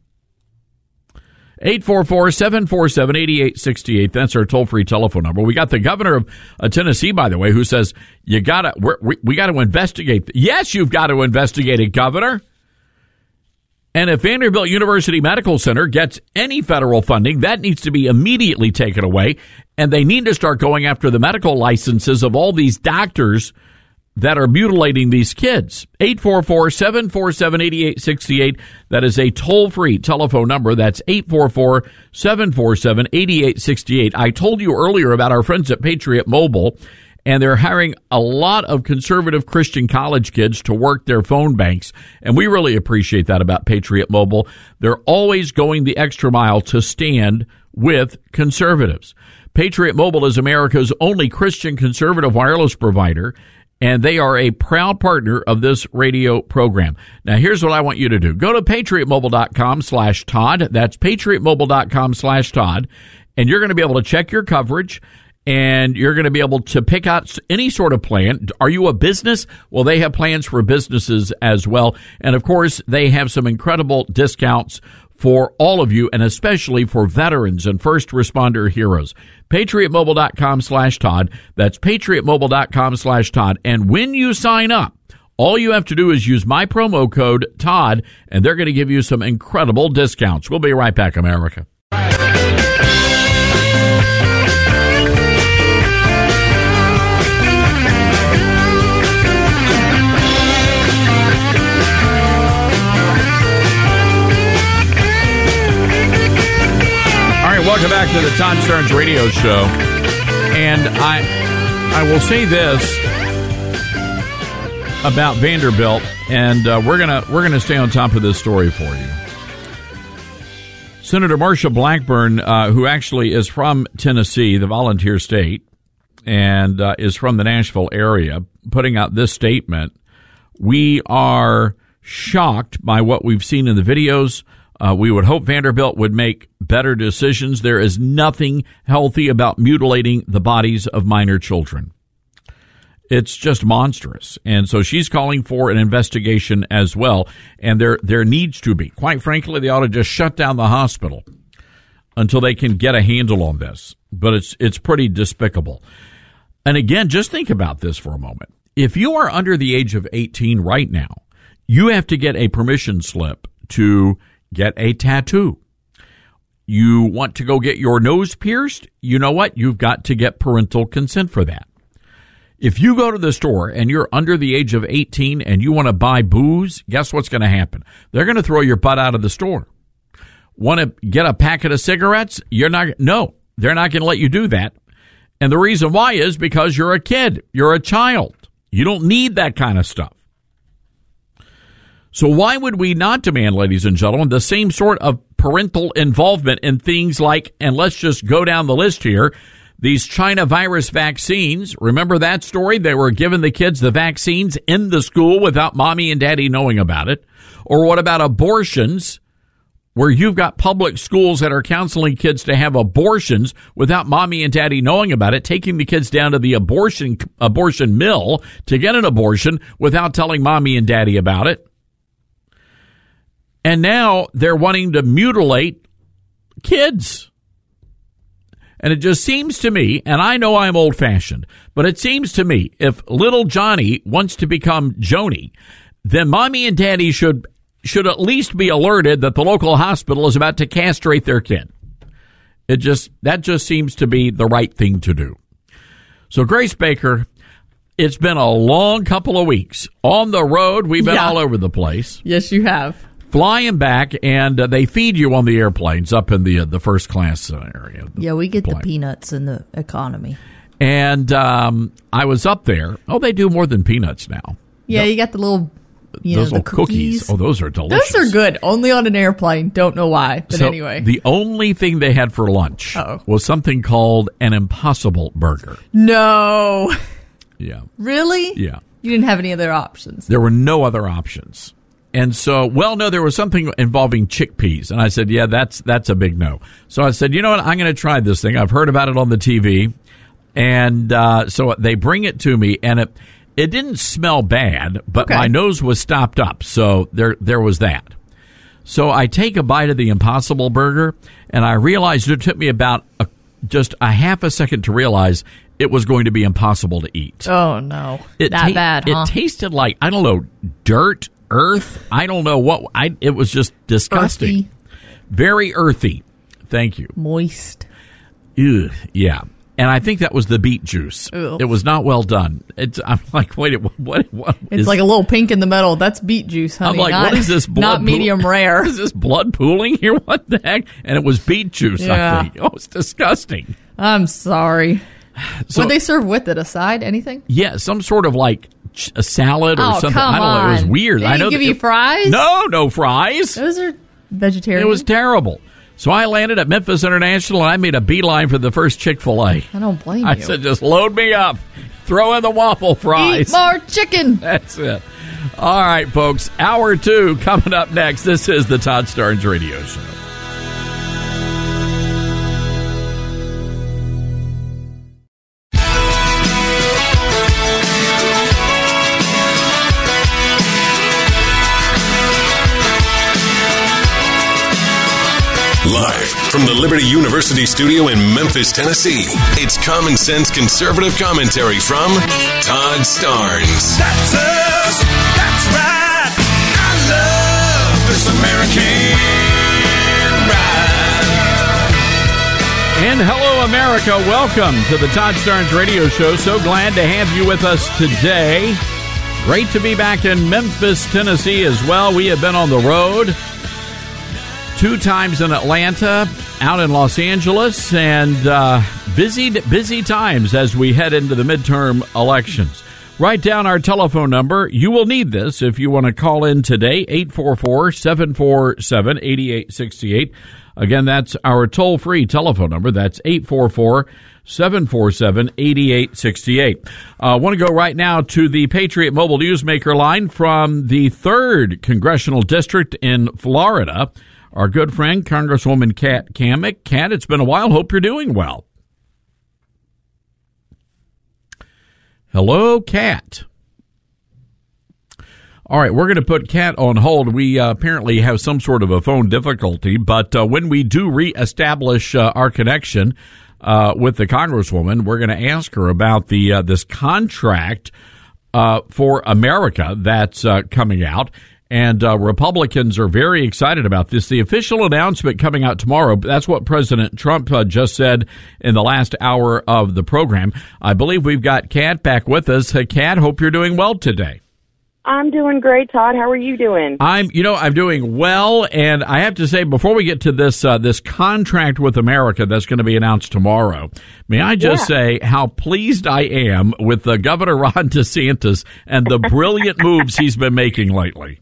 844-747-8868. That's our toll-free telephone number. We got the governor of Tennessee, by the way, who says we got to investigate. Yes, you've got to investigate it, Governor. And if Vanderbilt University Medical Center gets any federal funding, that needs to be immediately taken away. And they need to start going after the medical licenses of all these doctors that are mutilating these kids. 844-747-8868. That is a toll-free telephone number. That's 844-747-8868. I told you earlier about our friends at Patriot Mobile, and they're hiring a lot of conservative Christian college kids to work their phone banks, and we really appreciate that about Patriot Mobile. They're always going the extra mile to stand with conservatives. Patriot Mobile is America's only Christian conservative wireless provider, and they are a proud partner of this radio program. Now, here's what I want you to do. Go to patriotmobile.com/Todd. That's patriotmobile.com/Todd. And you're going to be able to check your coverage, and you're going to be able to pick out any sort of plan. Are you a business? Well, they have plans for businesses as well. And, of course, they have some incredible discounts for all of you, and especially for veterans and first responder heroes. PatriotMobile.com/Todd. That's PatriotMobile.com/Todd. And when you sign up, all you have to do is use my promo code Todd, and they're going to give you some incredible discounts. We'll be right back, America. Welcome back to the Todd Starnes Radio Show. And I will say this about Vanderbilt, and we're gonna stay on top of this story for you. Senator Marsha Blackburn, who actually is from Tennessee, the volunteer state, and is from the Nashville area, putting out this statement. We are shocked by what we've seen in the videos. We would hope Vanderbilt would make better decisions. There is nothing healthy about mutilating the bodies of minor children. It's just monstrous. And so she's calling for an investigation as well. And there needs to be. Quite frankly, they ought to just shut down the hospital until they can get a handle on this. But it's pretty despicable. And again, just think about this for a moment. If you are under the age of 18 right now, you have to get a permission slip to get a tattoo. You want to go get your nose pierced? You know what? You've got to get parental consent for that. If you go to the store and you're under the age of 18 and you want to buy booze, guess what's going to happen? They're going to throw your butt out of the store. Want to get a packet of cigarettes? They're not going to let you do that. And the reason why is because you're a kid. You're a child. You don't need that kind of stuff. So why would we not demand, ladies and gentlemen, the same sort of parental involvement in things like, and let's just go down the list here, these China virus vaccines. Remember that story? They were giving the kids the vaccines in the school without mommy and daddy knowing about it. Or what about abortions, where you've got public schools that are counseling kids to have abortions without mommy and daddy knowing about it, taking the kids down to the abortion mill to get an abortion without telling mommy and daddy about it. And now they're wanting to mutilate kids. And it just seems to me, and I know I'm old-fashioned, but it seems to me if little Johnny wants to become Joni, then mommy and daddy should at least be alerted that the local hospital is about to castrate their kid. That just seems to be the right thing to do. So Grace Baker, it's been a long couple of weeks. On the road, we've been all over the place.
Yes, you have.
Flying back, and they feed you on the airplanes up in the first class area.
Yeah, we get the peanuts in the economy.
And I was up there. Oh, they do more than peanuts now.
Yeah, you got the little,
those little cookies. Oh, those are delicious.
Those are good. Only on an airplane. Don't know why, but anyway.
The only thing they had for lunch was something called an Impossible Burger.
No.
Yeah.
Really?
Yeah.
You didn't have any other options.
There were no other options. And so, there was something involving chickpeas. And I said, yeah, that's a big no. So I said, you know what? I'm going to try this thing. I've heard about it on the TV. And so they bring it to me, and it didn't smell bad, but my nose was stopped up. So there was that. So I take a bite of the Impossible Burger, and I realized it took me about just a half a second to realize it was going to be impossible to eat.
Oh, no. That bad, huh?
It tasted like, I don't know, dirt. Earth, I don't know what. It was just disgusting.
Earthy.
Very earthy. Thank you.
Moist.
Ew, yeah. And I think that was the beet juice.
Ew.
It was not well done. I'm like, wait, what
it's like a little pink in the middle. That's beet juice, honey.
I'm like, what is this blood?
Not medium rare.
Is this blood pooling here? What the heck? And it was beet juice, I think. Oh, it's disgusting.
I'm sorry.
So,
what they serve with it? A side? Anything?
Yeah, some sort of like a salad or something.
Come
I don't know. It was weird.
Did give you fries?
No fries.
Those are vegetarian.
It was terrible. So I landed at Memphis International, and I made a beeline for the first Chick-fil-A.
I don't blame you.
I said, just load me up. Throw in the waffle fries.
Eat more chicken.
That's it. All right, folks. Hour 2 coming up next. This is the Todd Starnes Radio Show.
Live from the Liberty University studio in Memphis, Tennessee, it's Common Sense Conservative Commentary from Todd Starnes.
That's us. That's right. I love this American ride.
And hello, America. Welcome to the Todd Starnes Radio Show. So glad to have you with us today. Great to be back in Memphis, Tennessee as well. We have been on the road. 2 times in Atlanta, out in Los Angeles, and busy times as we head into the midterm elections. Write down our telephone number. You will need this if you want to call in today, 844-747-8868. Again, that's our toll-free telephone number. That's 844-747-8868. I want to go right now to the Patriot Mobile Newsmaker line from the 3rd Congressional District in Florida. Our good friend, Congresswoman Kat Cammack. Kat, it's been a while. Hope you're doing well. Hello, Kat. All right, we're going to put Kat on hold. We apparently have some sort of a phone difficulty, but when we do reestablish our connection with the Congresswoman, we're going to ask her about the this contract for America that's coming out. And Republicans are very excited about this. The official announcement coming out tomorrow, that's what President Trump just said in the last hour of the program. I believe we've got Kat back with us. Kat, hope you're doing well today.
I'm doing great, Todd. How are you doing?
I'm doing well, and I have to say, before we get to this this contract with America that's going to be announced tomorrow, may I just say how pleased I am with Governor Ron DeSantis and the brilliant moves he's been making lately.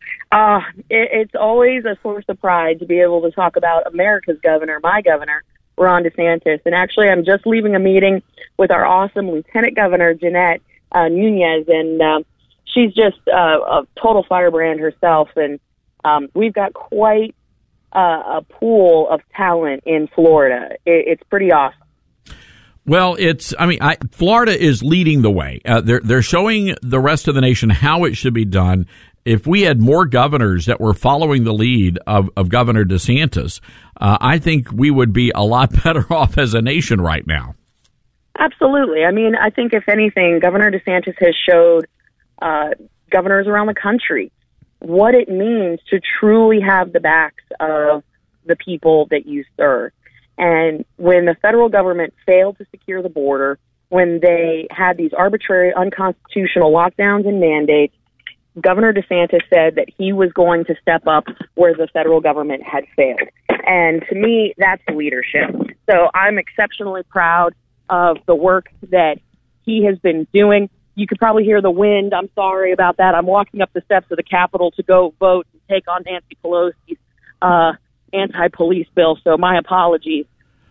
It's always a source of pride to be able to talk about America's governor, my governor, Ron DeSantis. And actually, I'm just leaving a meeting with our awesome Lieutenant Governor, Jeanette Nunez, and she's just a total firebrand herself. And we've got quite a pool of talent in Florida. It's pretty awesome.
Well, Florida is leading the way. They're showing the rest of the nation how it should be done. If we had more governors that were following the lead of Governor DeSantis, I think we would be a lot better off as a nation right now.
Absolutely. I mean, I think if anything, Governor DeSantis has showed governors around the country what it means to truly have the backs of the people that you serve. And when the federal government failed to secure the border, when they had these arbitrary, unconstitutional lockdowns and mandates, Governor DeSantis said that he was going to step up where the federal government had failed. And to me, that's leadership. So I'm exceptionally proud of the work that he has been doing. You could probably hear the wind. I'm sorry about that. I'm walking up the steps of the Capitol to go vote and take on Nancy Pelosi's anti-police bill. So my apologies.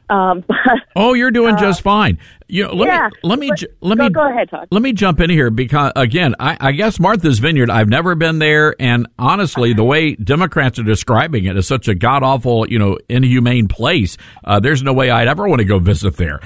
You're doing just fine. Let me
go ahead, Todd.
Let me jump in here because again, I guess Martha's Vineyard. I've never been there, and honestly, the way Democrats are describing it as such a god awful, inhumane place, there's no way I'd ever want to go visit there.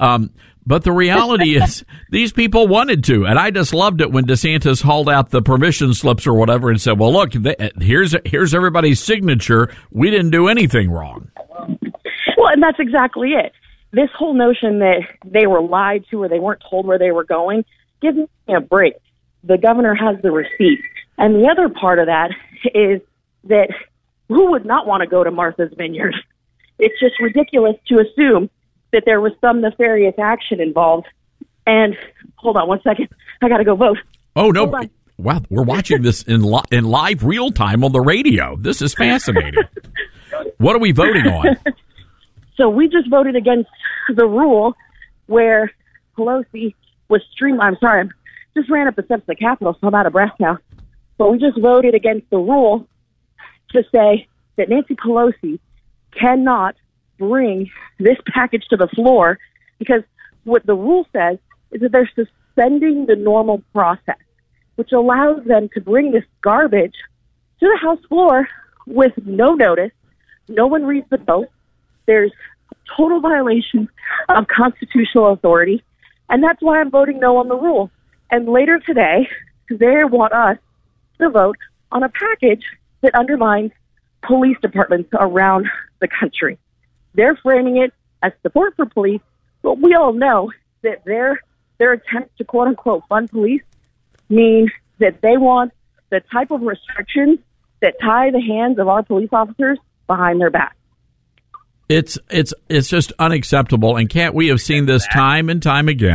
But the reality is, these people wanted to, and I just loved it when DeSantis hauled out the permission slips or whatever and said, "Well, look, here's everybody's signature. We didn't do anything wrong."
Well, and that's exactly it. This whole notion that they were lied to or they weren't told where they were going, give me a break. The governor has the receipt. And the other part of that is that who would not want to go to Martha's Vineyard? It's just ridiculous to assume that there was some nefarious action involved. And hold on one second. I got to go vote.
Oh, no. Wow, we're watching this in live real time on the radio. This is fascinating. What are we voting on?
So we just voted against the rule where Pelosi was streamlined. I'm sorry, I just ran up the steps of the Capitol, so I'm out of breath now. But we just voted against the rule to say that Nancy Pelosi cannot bring this package to the floor because what the rule says is that they're suspending the normal process, which allows them to bring this garbage to the House floor with no notice. No one reads the vote. There's total violation of constitutional authority, and that's why I'm voting no on the rule. And later today, they want us to vote on a package that undermines police departments around the country. They're framing it as support for police, but we all know that their attempts to quote-unquote fund police mean that they want the type of restrictions that tie the hands of our police officers behind their back.
It's just unacceptable. And Kat, we have seen this time and time again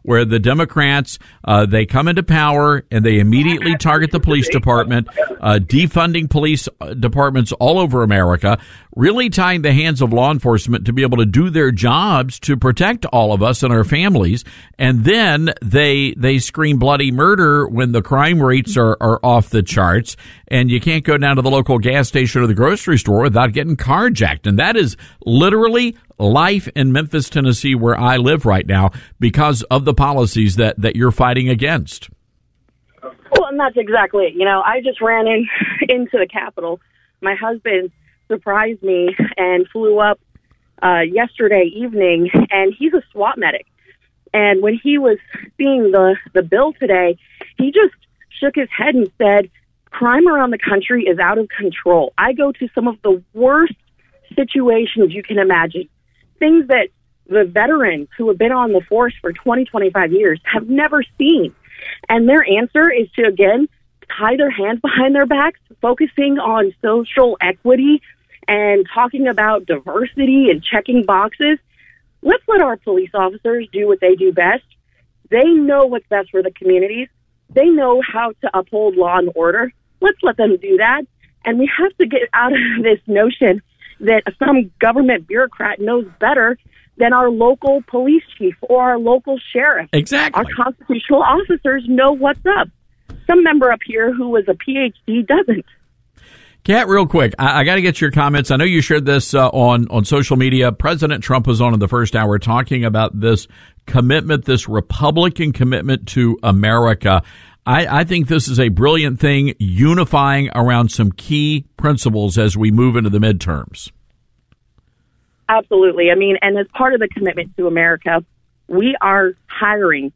where the Democrats, they come into power and they immediately target the police department, defunding police departments all over America, really tying the hands of law enforcement to be able to do their jobs to protect all of us and our families. And then they scream bloody murder when the crime rates are off the charts, and you can't go down to the local gas station or the grocery store without getting carjacked. And that is literally life in Memphis, Tennessee, where I live right now, because of the policies that you're fighting against.
Well, and that's exactly it. I just ran into the Capitol. My husband surprised me and flew up yesterday evening, and he's a SWAT medic. And when he was seeing the bill today, he just shook his head and said, crime around the country is out of control. I go to some of the worst situations you can imagine, things that the veterans who have been on the force for 20, 25 years have never seen. And their answer is to, again, tie their hands behind their backs, focusing on social equity and talking about diversity and checking boxes. Let's let our police officers do what they do best. They know what's best for the communities. They know how to uphold law and order. Let's let them do that. And we have to get out of this notion that some government bureaucrat knows better than our local police chief or our local sheriff.
Exactly.
Our constitutional officers know what's up. Some member up here who was a PhD doesn't.
Kat, real quick, I got to get your comments. I know you shared this on social media. President Trump was on in the first hour talking about this commitment, this Republican commitment to America. I think this is a brilliant thing, unifying around some key principles as we move into the midterms.
Absolutely. I mean, and as part of the commitment to America, we are hiring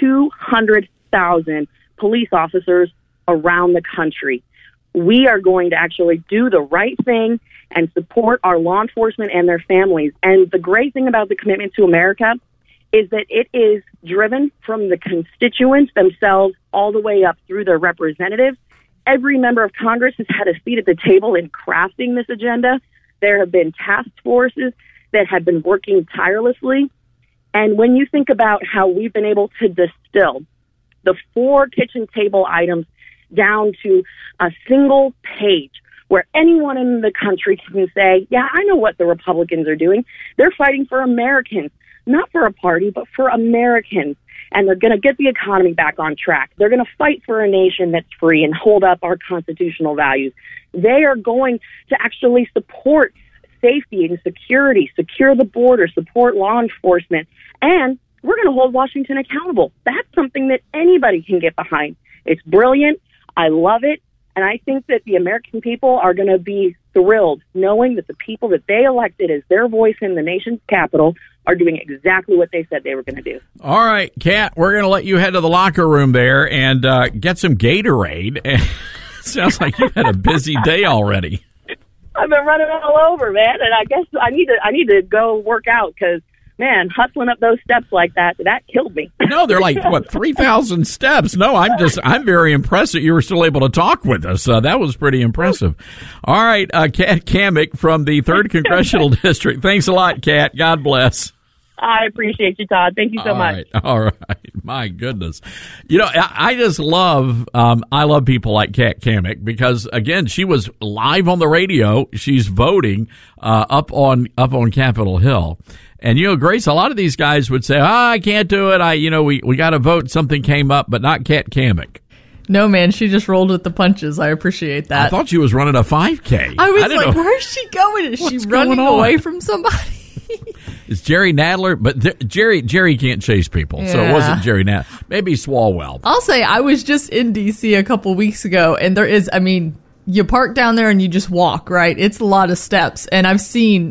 200,000 police officers around the country. We are going to actually do the right thing and support our law enforcement and their families. And the great thing about the commitment to America is that it is driven from the constituents themselves all the way up through their representatives. Every member of Congress has had a seat at the table in crafting this agenda. There have been task forces that have been working tirelessly. And when you think about how we've been able to distill the 4 kitchen table items down to a single page where anyone in the country can say, yeah, I know what the Republicans are doing. They're fighting for Americans, not for a party, but for Americans. And they're going to get the economy back on track. They're going to fight for a nation that's free and hold up our constitutional values. They are going to actually support safety and security, secure the border, support law enforcement, and we're going to hold Washington accountable. That's something that anybody can get behind. It's brilliant. I love it. And I think that the American people are going to be thrilled knowing that the people that they elected as their voice in the nation's capital are doing exactly what they said they were going to do.
All right, Kat, we're going to let you head to the locker room there and get some Gatorade. Sounds like you've had a busy day already.
I've been running all over, man, and I guess I need to go work out because, man, hustling up those steps like that killed me.
No, they're like, 3,000 steps? No, I'm very impressed that you were still able to talk with us. That was pretty impressive. All right, Kat Cammack from the 3rd Congressional District. Thanks a lot, Kat. God bless.
I appreciate you, Todd. Thank you so much.
All right. My goodness. I just love, I love people like Kat Cammack because, again, she was live on the radio. She's voting up on Capitol Hill. And, Grace, a lot of these guys would say, I can't do it. We got to vote. Something came up, but not Kat Cammack.
No, man, she just rolled with the punches. I appreciate that.
I thought she was running a 5K.
I was like, where's she going? Is she running away from somebody?
It's Jerry Nadler, but Jerry can't chase people, so it wasn't Jerry Nadler. Maybe Swalwell.
I'll say I was just in D.C. a couple weeks ago, and there is, you park down there and you just walk, right? It's a lot of steps, and I've seen,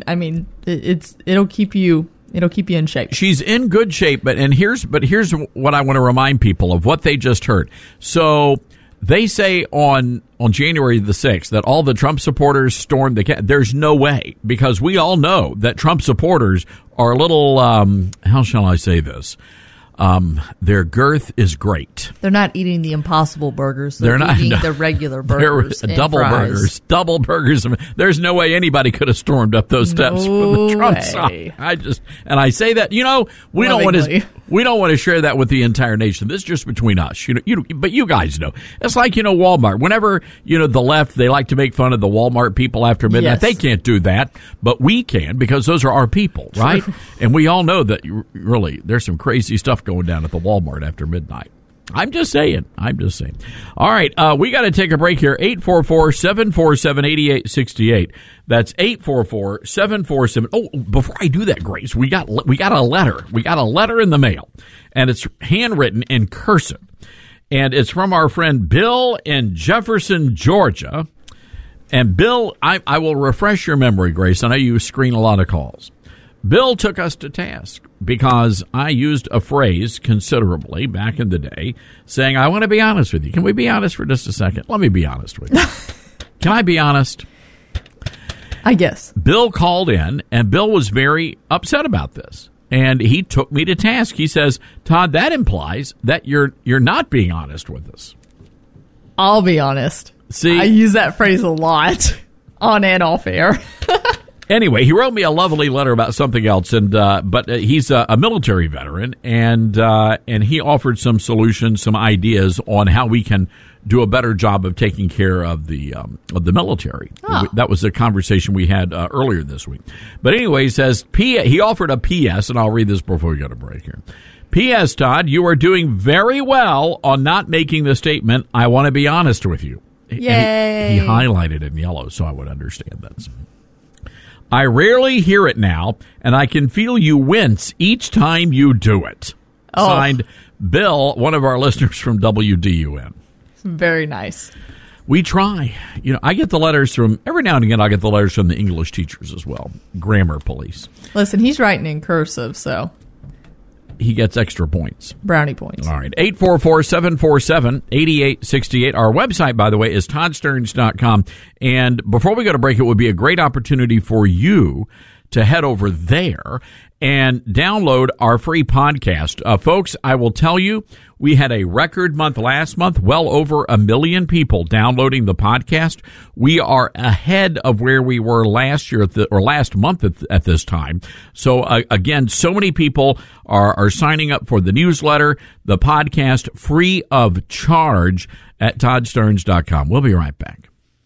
it'll keep you in shape.
She's in good shape, but here's what I want to remind people of what they just heard. So they say on January the 6th that all the Trump supporters stormed the Capitol. There's no way, because we all know that Trump supporters are a little, how shall I say this? Their girth is great.
They're not eating the Impossible burgers.
They're not
eating the regular burgers.
They're double burgers. There's no way anybody could have stormed up those steps from the Trump side. I say that, we don't want to share that with the entire nation. This is just between us. But you guys know. It's like, Walmart. Whenever, the left, they like to make fun of the Walmart people after midnight. Yes. They can't do that, but we can, because those are our people, right? And we all know that really there's some crazy stuff going down at the Walmart after midnight. I'm just saying. All right, we got to take a break here. 844-747-8868. That's 844-747. Oh, before I do that, Grace, we got a letter. We got a letter in the mail, and it's handwritten in cursive, and it's from our friend Bill in Jefferson, Georgia. And Bill, I will refresh your memory, Grace. I know you screen a lot of calls. Bill took us to task because I used a phrase considerably back in the day saying, I want to be honest with you. Can we be honest for just a second? Let me be honest with you. Can I be honest?
I guess.
Bill called in, and Bill was very upset about this. And he took me to task. He says, Todd, that implies that you're not being honest with us.
I'll be honest.
See,
I use that phrase a lot on and off air.
Anyway, he wrote me a lovely letter about something else, but he's a military veteran, and he offered some solutions, some ideas on how we can do a better job of taking care of the military. Oh. That was a conversation we had earlier this week. But anyway, he says he offered a P.S., and I'll read this before we go to break here. P.S. Todd, you are doing very well on not making the statement, I want to be honest with you.
Yay.
He highlighted it in yellow so I would understand that. I rarely hear it now, and I can feel you wince each time you do it. Oh. Signed, Bill, one of our listeners from WDUN.
Very nice.
We try. I get the letters from, every now and again, I get the letters from the English teachers as well, grammar police.
Listen, he's writing in cursive, so
he gets extra points.
Brownie points.
All right. 844-747-8868. Our website, by the way, is toddsterns.com. And before we go to break, it would be a great opportunity for you to head over there and download our free podcast. Folks, I will tell you, we had a record month last month, well over 1 million people downloading the podcast. We are ahead of where we were last year last month at this time. So again, so many people are signing up for the newsletter, the podcast, free of charge at toddsterns.com. We'll be right back.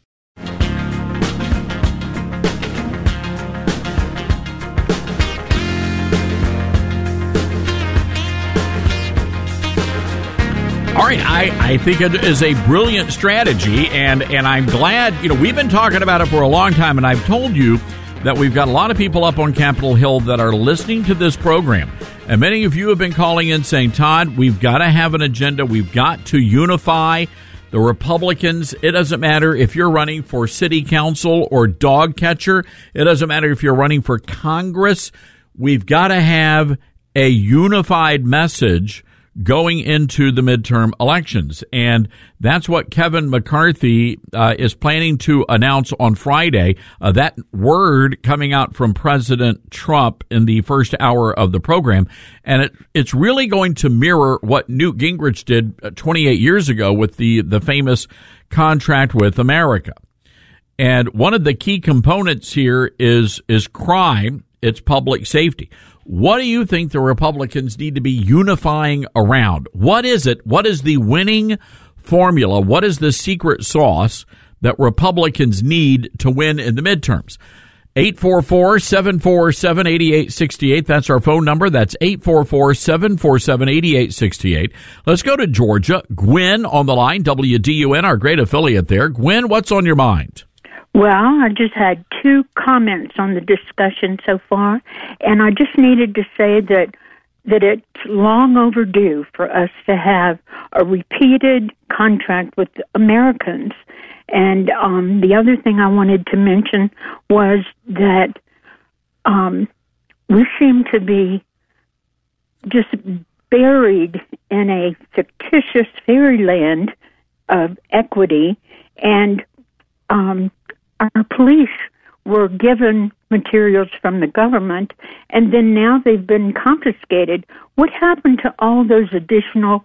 All right, I think it is a brilliant strategy, and I'm glad, we've been talking about it for a long time, and I've told you that we've got a lot of people up on Capitol Hill that are listening to this program. And many of you have been calling in saying, Todd, we've got to have an agenda. We've got to unify the Republicans. It doesn't matter if you're running for city council or dog catcher. It doesn't matter if you're running for Congress. We've got to have a unified message going into the midterm elections. And that's what Kevin McCarthy is planning to announce on Friday. That word coming out from President Trump in the first hour of the program. And it's really going to mirror what Newt Gingrich did 28 years ago with the famous contract with America. And one of the key components here is crime. It's public safety. What do you think the Republicans need to be unifying around? What is it? What is the winning formula? What is the secret sauce that Republicans need to win in the midterms? 844-747-8868. That's our phone number. That's 844-747-8868. Let's go to Georgia. Gwen on the line, WDUN, our great affiliate there. Gwen, what's on your mind?
Well, I just had 2 comments on the discussion so far, and I just needed to say that it's long overdue for us to have a repeated contract with Americans. And the other thing I wanted to mention was that we seem to be just buried in a fictitious fairyland of equity, and our police were given materials from the government, and then now they've been confiscated. What happened to all those additional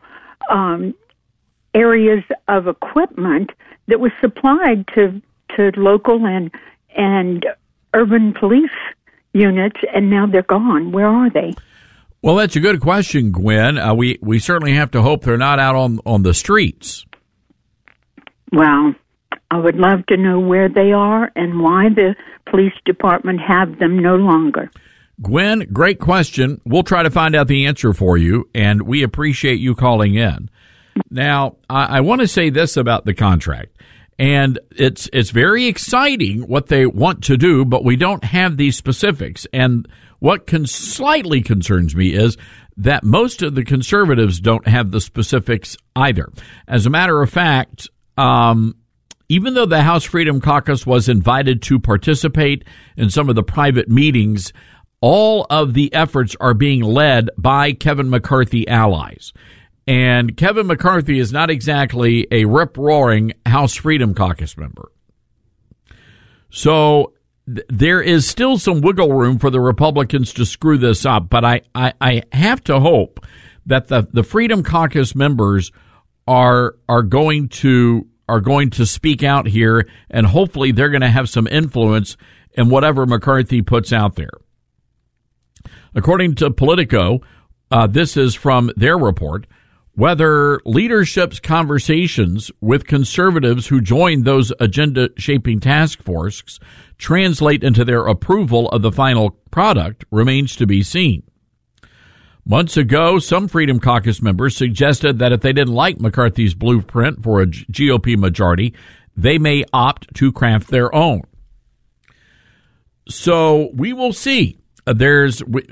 areas of equipment that was supplied to local and urban police units, and now they're gone? Where are they?
Well, that's a good question, Gwen. We certainly have to hope they're not out on the streets.
Well, I would love to know where they are and why the police department have them no longer.
Gwen, great question. We'll try to find out the answer for you, and we appreciate you calling in. Now, I want to say this about the contract, and it's very exciting what they want to do, but we don't have these specifics. And what slightly concerns me is that most of the conservatives don't have the specifics either. As a matter of fact, even though the House Freedom Caucus was invited to participate in some of the private meetings, all of the efforts are being led by Kevin McCarthy allies. And Kevin McCarthy is not exactly a rip-roaring House Freedom Caucus member. So there is still some wiggle room for the Republicans to screw this up, but I have to hope that the Freedom Caucus members are going to speak out here, and hopefully they're going to have some influence in whatever McCarthy puts out there. According to Politico, this is from their report, whether leadership's conversations with conservatives who joined those agenda-shaping task forces translate into their approval of the final product remains to be seen. Months ago, some Freedom Caucus members suggested that if they didn't like McCarthy's blueprint for a GOP majority, they may opt to craft their own. So we will see. The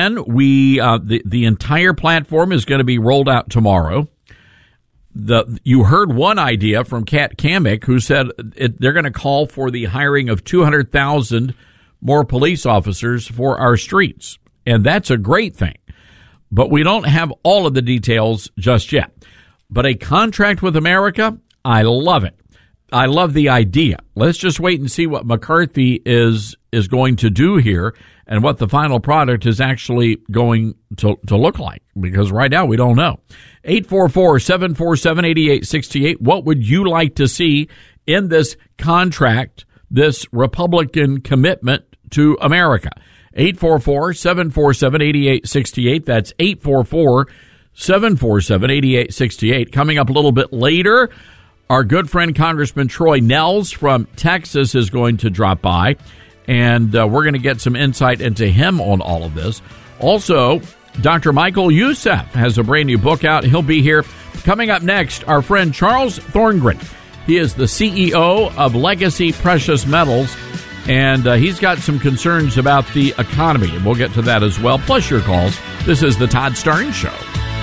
entire platform is going to be rolled out tomorrow. You heard one idea from Kat Cammack, who said they're going to call for the hiring of 200,000 more police officers for our streets, and that's a great thing. But we don't have all of the details just yet. But a contract with America, I love it. I love the idea. Let's just wait and see what McCarthy is going to do here and what the final product is actually going to look like, because right now we don't know. 844-747-8868. What would you like to see in this contract, this Republican commitment to America? 844-747-8868. That's 844-747-8868. Coming up a little bit later, our good friend Congressman Troy Nehls from Texas is going to drop by, and we're going to get some insight into him on all of this. Also, Dr. Michael Youssef has a brand new book out. He'll be here. Coming up next, our friend Charles Thorngren. He is the CEO of Legacy Precious Metals, and he's got some concerns about the economy, and we'll get to that as well, plus your calls. This is the Todd Starnes Show.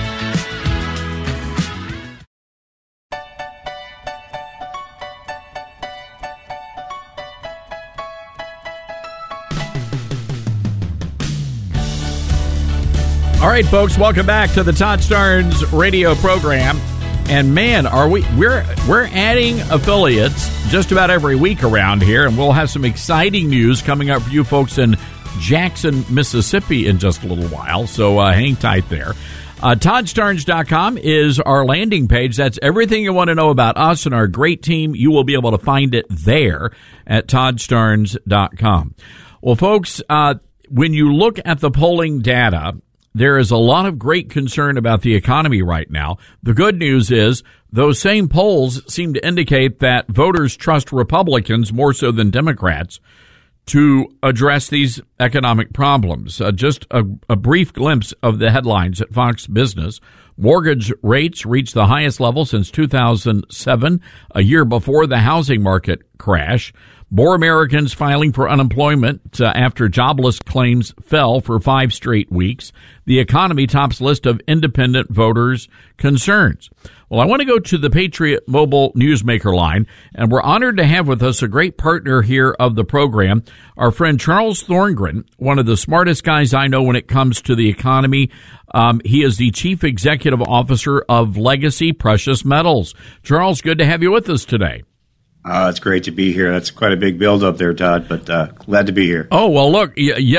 All right, folks, welcome back to the Todd Starnes radio program. And man, we're adding affiliates just about every week around here, and we'll have some exciting news coming up for you folks in Jackson, Mississippi in just a little while. So hang tight there. ToddStarnes.com is our landing page. That's everything you want to know about us and our great team. You will be able to find it there at ToddStarnes.com. Well, folks, when you look at the polling data, there is a lot of great concern about the economy right now. The good news is those same polls seem to indicate that voters trust Republicans more so than Democrats to address these economic problems. Just a brief glimpse of the headlines at Fox Business. Mortgage rates reached the highest level since 2007, a year before the housing market crash. More Americans filing for unemployment after jobless claims fell for 5 straight weeks. The economy tops list of independent voters' concerns. Well, I want to go to the Patriot Mobile Newsmaker line, and we're honored to have with us a great partner here of the program, our friend Charles Thorngren, one of the smartest guys I know when it comes to the economy. He is the Chief Executive Officer of Legacy Precious Metals. Charles, good to have you with us today.
It's great to be here. That's quite a big build up there, Todd, but glad to be here.
Oh, well, look,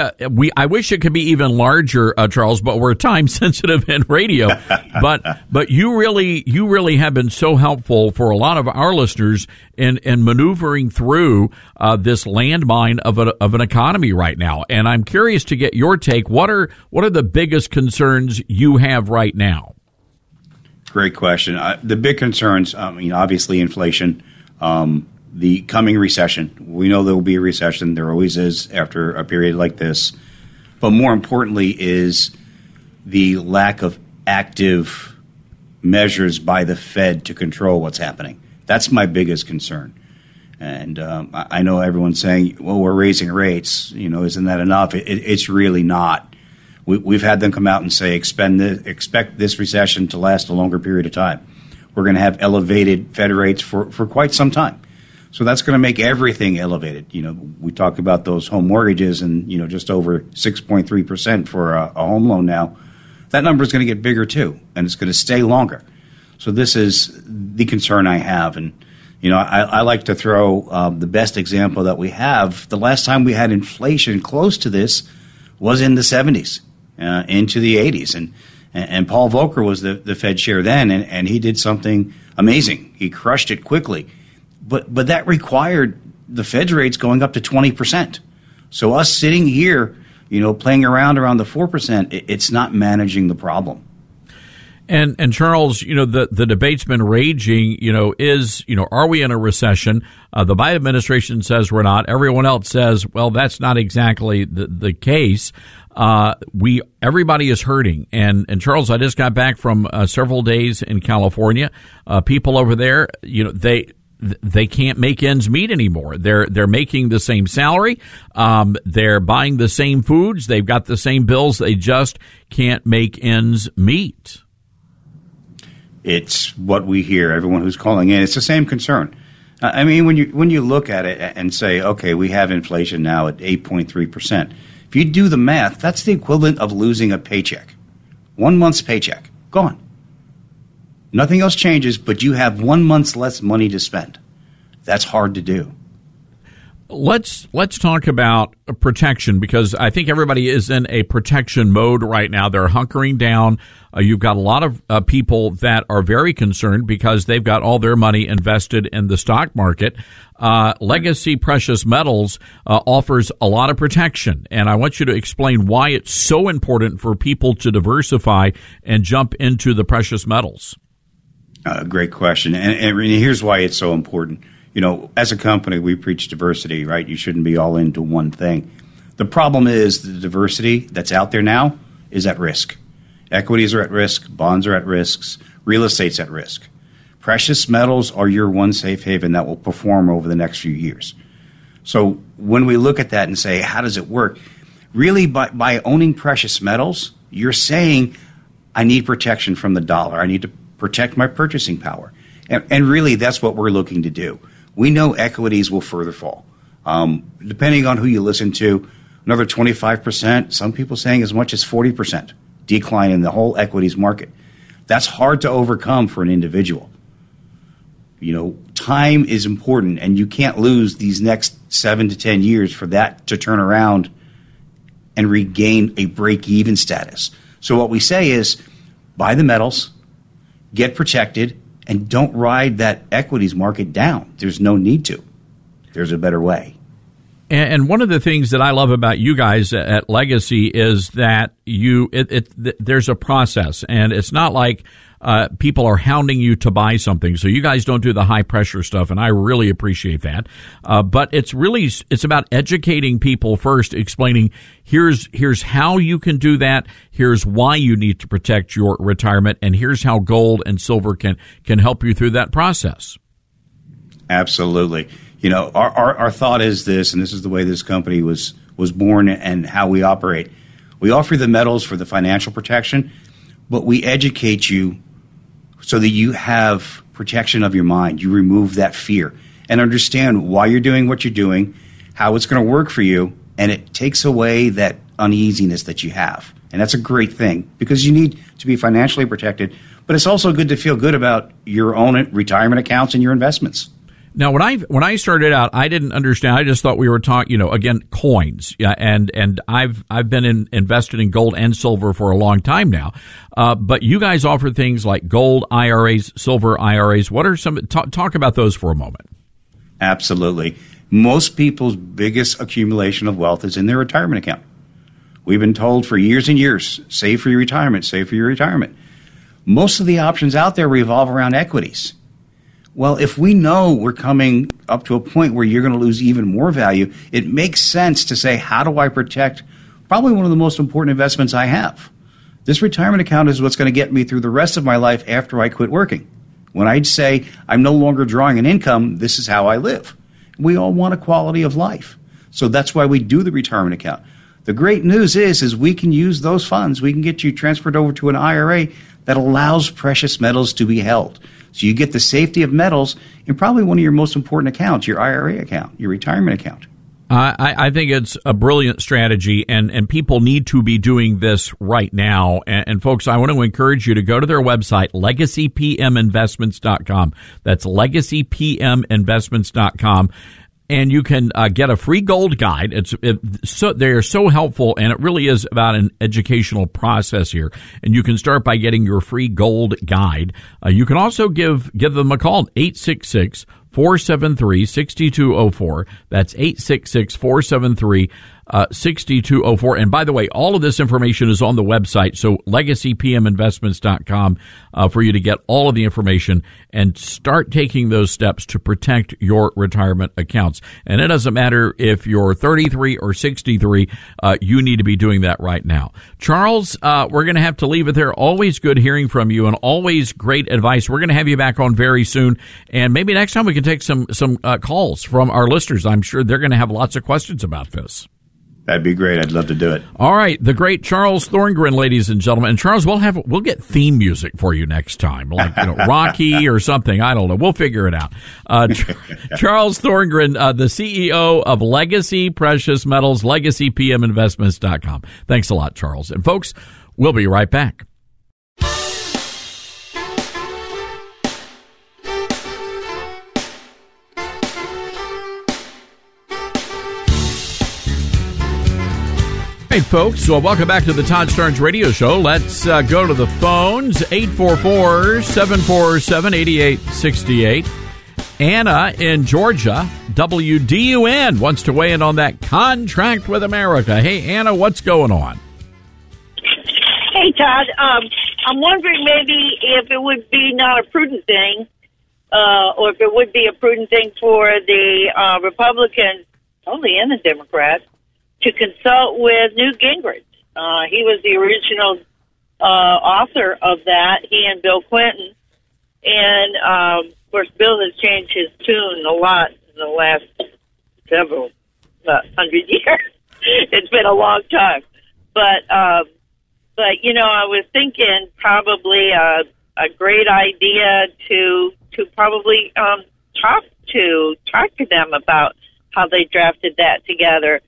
I wish it could be even larger, Charles, but we're time sensitive in radio. but you really have been so helpful for a lot of our listeners in maneuvering through this landmine of an economy right now. And I'm curious to get your take. What are the biggest concerns you have right now?
Great question. The big concerns, obviously inflation. The coming recession. We know there will be a recession. There always is after a period like this. But more importantly is the lack of active measures by the Fed to control what's happening. That's my biggest concern. And I know everyone's saying, well, we're raising rates. Isn't that enough? It's really not. We've had them come out and say, expect this recession to last a longer period of time. We're going to have elevated Fed rates for quite some time. So that's going to make everything elevated. We talk about those home mortgages and, just over 6.3% for a home loan now. That number is going to get bigger, too, and it's going to stay longer. So this is the concern I have. And, I like to throw the best example that we have. The last time we had inflation close to this was in the 70s, into the 80s. And Paul Volcker was the Fed chair then, and he did something amazing. He crushed it quickly. But that required the Fed rates going up to 20%. So us sitting here, playing around the 4%, it's not managing the problem.
And Charles, the debate's been raging, are we in a recession? The Biden administration says we're not. Everyone else says, well, that's not exactly the case. Everybody is hurting. And Charles, I just got back from several days in California. People over there, they can't make ends meet anymore. They're making the same salary. They're buying the same foods. They've got the same bills. They just can't make ends meet.
It's what we hear. Everyone who's calling in, it's the same concern. When you look at it and say, okay, we have inflation now at 8.3%. If you do the math, that's the equivalent of losing a paycheck. 1 month's paycheck, gone. Nothing else changes, but you have 1 month's less money to spend. That's hard to do.
Let's talk about protection, because I think everybody is in a protection mode right now. They're hunkering down. You've got a lot of people that are very concerned because they've got all their money invested in the stock market. Legacy Precious Metals offers a lot of protection, and I want you to explain why it's so important for people to diversify and jump into the precious metals.
Great question, and here's why it's so important. As a company, we preach diversity, right? You shouldn't be all into one thing. The problem is the diversity that's out there now is at risk. Equities are at risk. Bonds are at risk. Real estate's at risk. Precious metals are your one safe haven that will perform over the next few years. So when we look at that and say, how does it work? Really, by owning precious metals, you're saying, I need protection from the dollar. I need to protect my purchasing power. And really, that's what we're looking to do. We know equities will further fall. Depending on who you listen to, another 25%, some people saying as much as 40% decline in the whole equities market. That's hard to overcome for an individual. Time is important, and you can't lose these next 7 to 10 years for that to turn around and regain a break-even status. So what we say is buy the metals, get protected, and don't ride that equities market down. There's no need to. There's a better way.
And one of the things that I love about you guys at Legacy is that there's a process, and it's not like people are hounding you to buy something. So you guys don't do the high pressure stuff, and I really appreciate that. But it's about educating people first, explaining here's how you can do that, here's why you need to protect your retirement, and here's how gold and silver can help you through that process.
Absolutely. Our thought is this, and this is the way this company was born and how we operate. We offer the metals for the financial protection, but we educate you so that you have protection of your mind. You remove that fear and understand why you're doing what you're doing, how it's going to work for you, and it takes away that uneasiness that you have. And that's a great thing because you need to be financially protected, but it's also good to feel good about your own retirement accounts and your investments.
Now, when I started out, I didn't understand. I just thought we were talking, again, coins. Yeah, and I've been invested in gold and silver for a long time now. But you guys offer things like gold IRAs, silver IRAs. What are some? Talk about those for a moment.
Absolutely. Most people's biggest accumulation of wealth is in their retirement account. We've been told for years and years, save for your retirement, save for your retirement. Most of the options out there revolve around equities. Well, if we know we're coming up to a point where you're going to lose even more value, it makes sense to say, how do I protect probably one of the most important investments I have? This retirement account is what's going to get me through the rest of my life after I quit working. When I say I'm no longer drawing an income, this is how I live. We all want a quality of life. So that's why we do the retirement account. The great news is we can use those funds. We can get you transferred over to an IRA that allows precious metals to be held. So you get the safety of metals in probably one of your most important accounts, your IRA account, your retirement account.
I think it's a brilliant strategy, and people need to be doing this right now. And folks, I want to encourage you to go to their website, LegacyPMInvestments.com. That's LegacyPMInvestments.com. And you can get a free gold guide. They are so helpful, and it really is about an educational process here. And you can start by getting your free gold guide. You can also give them a call, 866-473-6204. That's 866-473-6204. And by the way, all of this information is on the website, so LegacyPMInvestments.com for you to get all of the information and start taking those steps to protect your retirement accounts. And it doesn't matter if you're 33 or 63, you need to be doing that right now. Charles, we're going to have to leave it there. Always good hearing from you and always great advice. We're going to have you back on very soon, and maybe next time we can take some calls from our listeners. I'm sure they're going to have lots of questions about this.
That'd be great. I'd love to do it.
All right, the great Charles Thorngren, ladies and gentlemen. And Charles, we'll get theme music for you next time, like Rocky or something. I don't know. We'll figure it out. Charles Thorngren, the CEO of Legacy Precious Metals, LegacyPMInvestments.com. Thanks a lot, Charles. And folks, we'll be right back. Hey, folks, well, welcome back to the Todd Starnes Radio Show. Let's go to the phones, 844-747-8868. Anna in Georgia, WDUN, wants to weigh in on that contract with America. Hey, Anna, what's going on?
Hey, Todd. I'm wondering maybe if it would be not a prudent thing, or if it would be a prudent thing for the Republicans, only and the Democrats, to consult with Newt Gingrich. He was the original author of that, he and Bill Clinton. And, of course, Bill has changed his tune a lot in the last several 100 years. It's been a long time. But I was thinking probably a great idea to probably talk to them about how they drafted that together.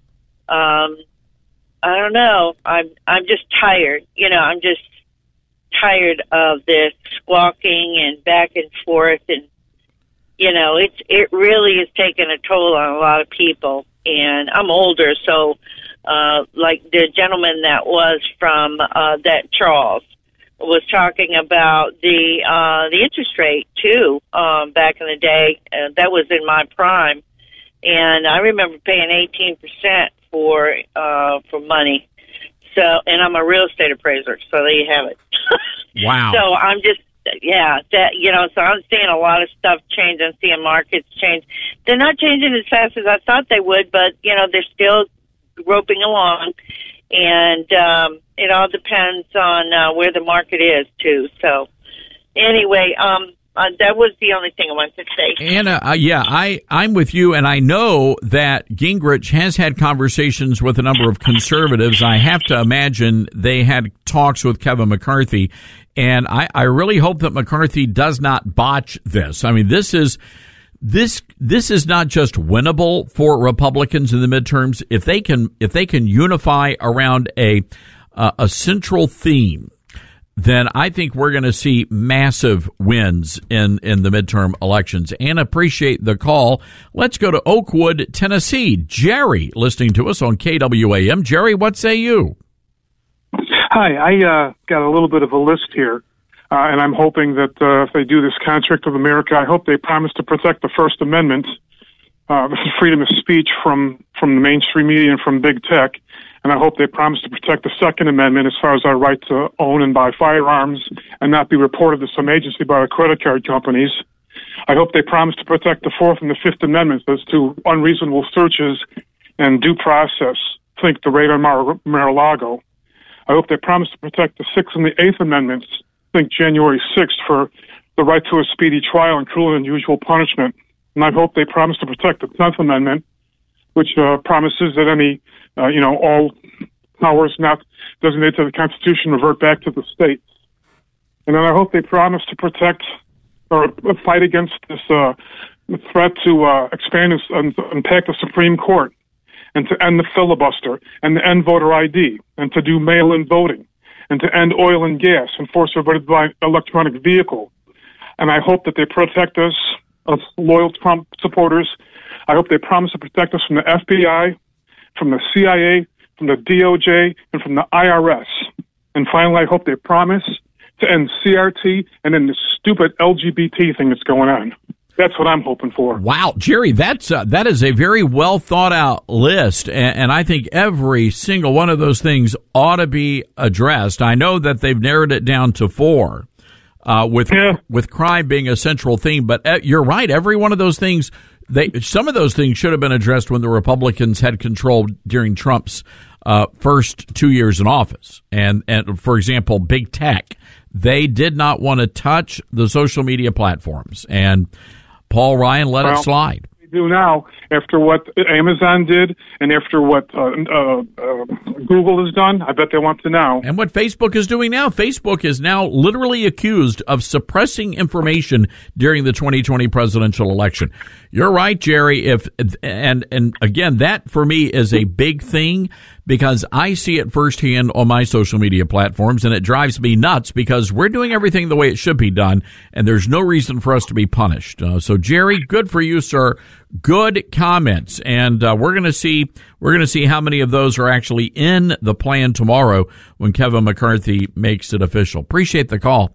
I don't know. I'm just tired. I'm just tired of this squawking and back and forth, and it really is taking a toll on a lot of people. And I'm older, so like the gentleman that was from that Charles was talking about the interest rate too. Back in the day, that was in my prime, and I remember paying 18% for money. So, and I'm a real estate appraiser, so there you have it.
Wow.
So I'm just, so I'm seeing a lot of stuff change. I'm seeing markets change. They're not changing as fast as I thought they would, but, they're still roping along. And it all depends on where the market is, too. So, anyway, that was the only thing I wanted to say.
Anna, I'm with you, and I know that Gingrich has had conversations with a number of conservatives. I have to imagine they had talks with Kevin McCarthy, and I really hope that McCarthy does not botch this. I mean, this is not just winnable for Republicans in the midterms. If they can unify around a central theme then I think we're going to see massive wins in the midterm elections. And appreciate the call. Let's go to Oakwood, Tennessee. Jerry, listening to us on KWAM. Jerry, what say you?
Hi, I got a little bit of a list here, and I'm hoping that if they do this contract with America, I hope they promise to protect the First Amendment, this is freedom of speech from the mainstream media and from big tech, and I hope they promise to protect the Second Amendment as far as our right to own and buy firearms and not be reported to some agency by the credit card companies. I hope they promise to protect the Fourth and the Fifth Amendments as to unreasonable searches and due process. Think the raid on Mar-a-Lago. I hope they promise to protect the Sixth and the Eighth Amendments. Think January 6th for the right to a speedy trial and cruel and unusual punishment. And I hope they promise to protect the 10th Amendment, which promises that any, all powers not designated to the Constitution revert back to the states. And then I hope they promise to protect or fight against this threat to expand and impact the Supreme Court, and to end the filibuster, and to end voter ID, and to do mail-in voting, and to end oil and gas, and force everybody to buy electronic vehicle. And I hope that they protect us, loyal Trump supporters. I hope they promise to protect us from the FBI, from the CIA, from the DOJ, and from the IRS. And finally, I hope they promise to end CRT and end the stupid LGBT thing that's going on. That's what I'm hoping for.
Wow, Jerry, that is a very well thought out list, and I think every single one of those things ought to be addressed. I know that they've narrowed it down to 4, with crime being a central theme. But you're right, every one of those things, some of those things should have been addressed when the Republicans had control during Trump's first 2 years in office. And for example, big tech, they did not want to touch the social media platforms, and Paul Ryan let it slide.
They do now, after what Amazon did and after what Google has done. I bet they want to now.
And what Facebook is doing now. Facebook is now literally accused of suppressing information during the 2020 presidential election. You're right, Jerry. And again, that for me is a big thing, because I see it firsthand on my social media platforms, and it drives me nuts because we're doing everything the way it should be done, and there's no reason for us to be punished. So, Jerry, good for you, sir. Good comments, and we're going to see how many of those are actually in the plan tomorrow when Kevin McCarthy makes it official. Appreciate the call.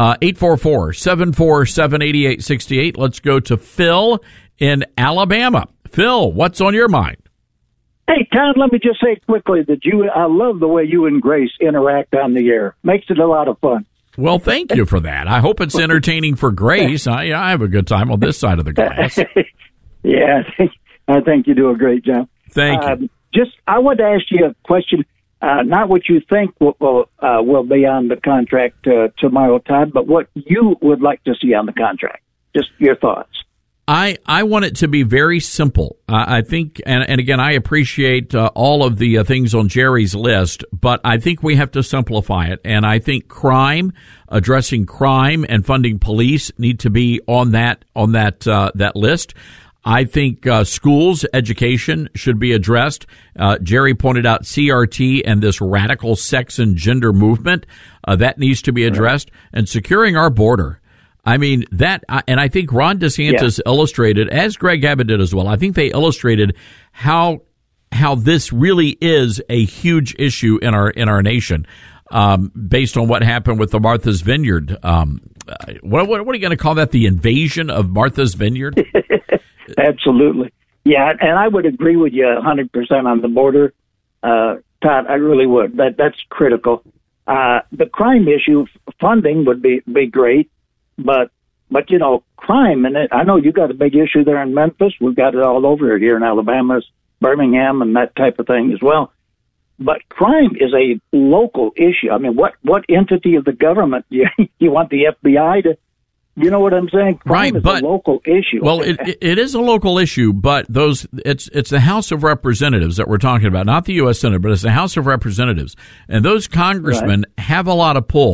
844-747-8868. Let's go to Phil in Alabama. Phil, what's on your mind?
Hey, Todd, let me just say quickly that I love the way you and Grace interact on the air. Makes it a lot of fun.
Well, thank you for that. I hope it's entertaining for Grace. I have a good time on this side of the glass.
Yeah, I think you do a great job.
Thank you.
I wanted to ask you a question. Not what you think will be on the contract tomorrow, Todd, but what you would like to see on the contract. Just your thoughts.
I want it to be very simple. I think, and again, I appreciate all of the things on Jerry's list, but I think we have to simplify it. And I think addressing crime and funding police need to be on that list. I think schools, education should be addressed. Jerry pointed out CRT and this radical sex and gender movement. That needs to be addressed. And securing our border. I mean, and I think Ron DeSantis illustrated, as Greg Abbott did as well, I think they illustrated how this really is a huge issue in our nation, based on what happened with the Martha's Vineyard. What are you going to call that? The invasion of Martha's Vineyard?
Absolutely. Yeah, and I would agree with you 100% on the border, Todd. I really would. That's critical. The crime issue, funding would be great. But crime, and I know you got a big issue there in Memphis. We've got it all over here in Alabama, Birmingham, and that type of thing as well. But crime is a local issue. I mean, what entity of the government do you want the FBI to? You know what I'm saying? Crime is a local issue.
Well, it is a local issue, but it's the House of Representatives that we're talking about, not the U.S. Senate, but it's the House of Representatives. And those congressmen have a lot of pull.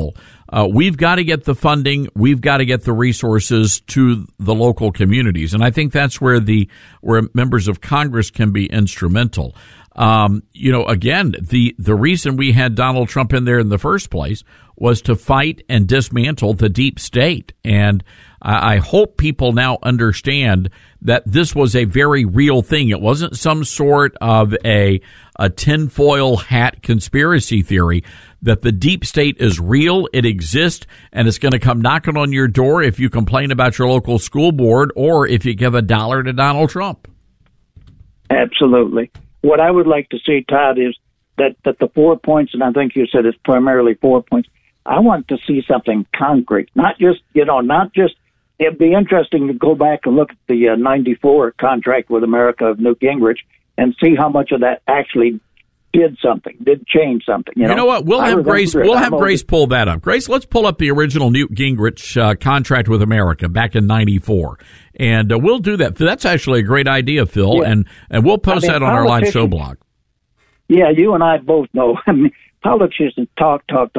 we've got to get the funding. We've got to get the resources to the local communities. And I think that's where members of Congress can be instrumental. Again, the reason we had Donald Trump in there in the first place was to fight and dismantle the deep state. And I hope people now understand that this was a very real thing. It wasn't some sort of a tinfoil hat conspiracy theory, that the deep state is real, it exists, and it's going to come knocking on your door if you complain about your local school board or if you give $1 to Donald Trump.
Absolutely. What I would like to see, Todd, is that the 4 points, and I think you said it's primarily 4 points, I want to see something concrete, not just, it'd be interesting to go back and look at the 94 contract with America of Newt Gingrich and see how much of that actually did change something. You know what?
We'll have Grace pull that up. Grace, let's pull up the original Newt Gingrich contract with America back in 94. And we'll do that. That's actually a great idea, Phil, yeah. And we'll post that on our live show blog.
Yeah, you and I both know. I mean, politicians talk.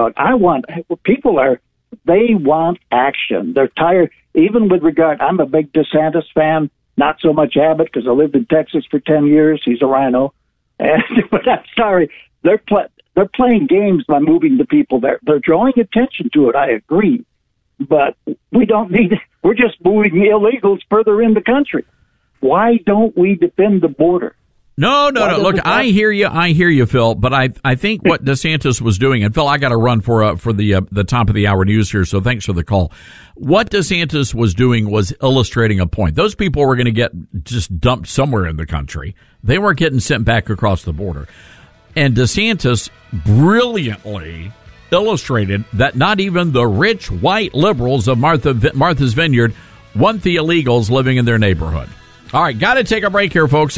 They want action. They're tired, even with regard, I'm a big DeSantis fan, not so much Abbott because I lived in Texas for 10 years. He's a rhino. But I'm sorry, they're playing games by moving the people there. They're drawing attention to it, I agree. But we're just moving illegals further in the country. Why don't we defend the border?
No. Look, I hear you, Phil. But I think what DeSantis was doing, and Phil, I got to run for the top of the hour news here. So thanks for the call. What DeSantis was doing was illustrating a point. Those people were going to get just dumped somewhere in the country. They weren't getting sent back across the border. And DeSantis brilliantly illustrated that not even the rich white liberals of Martha's Vineyard want the illegals living in their neighborhood. All right, got to take a break here, folks.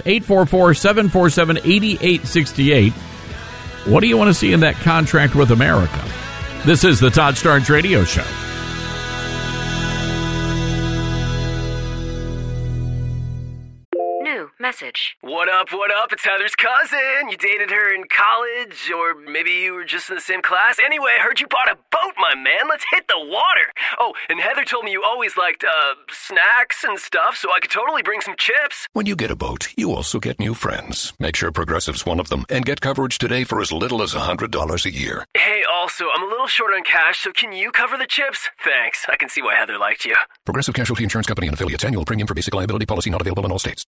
844-747-8868. What do you want to see in that contract with America? This is the Todd Starnes Radio Show.
New message.
What up? It's Heather's cousin. You dated her in college, or maybe you were just in the same class. Anyway, I heard you bought a boat, my man. Let's hit the water. Oh, and Heather told me you always liked snacks and stuff, so I could totally bring some chips.
When you get a boat, you also get new friends. Make sure Progressive's one of them, and get coverage today for as little as $100 a year.
Hey, also, I'm a little short on cash, so can you cover the chips? Thanks. I can see why Heather liked you.
Progressive Casualty Insurance Company and affiliates. Annual premium for basic liability policy not available in all states.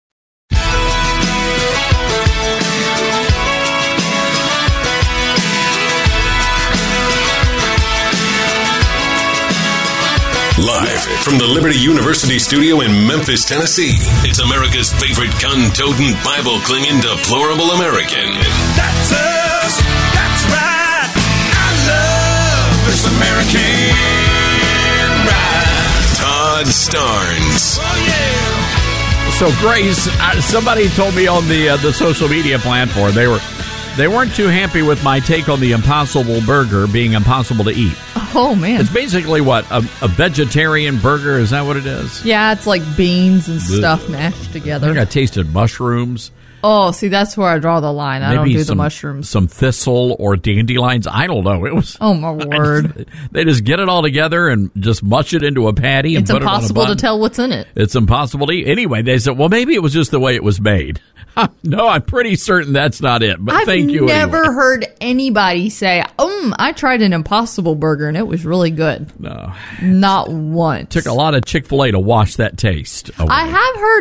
Live from the Liberty University studio in Memphis, Tennessee, it's America's favorite gun-toting, Bible-clinging, deplorable American.
That's us. That's right. I love this American ride.
Todd Starnes.
Oh, yeah.
So, Grace, somebody told me on the social media platform they weren't too happy with my take on the Impossible Burger being impossible to eat.
Oh, man.
It's basically what? A vegetarian burger? Is that what it is?
Yeah, it's like beans and stuff mashed together.
I think I tasted mushrooms.
Oh, see, that's where I draw the line. I don't do the mushrooms.
Some thistle or dandelions. I don't know. It was.
Oh, my word.
They just get it all together and just mush it into a patty and put it on a bun. It's impossible
to tell what's in it.
It's impossible to eat. Anyway, they said, well, maybe it was just the way it was made. No, I'm pretty certain that's not it, but thank you
I've never
anyway.
heard anybody say, I tried an Impossible Burger and it was really good.
No.
Not once.
Took a lot of Chick-fil-A to wash that taste away.
I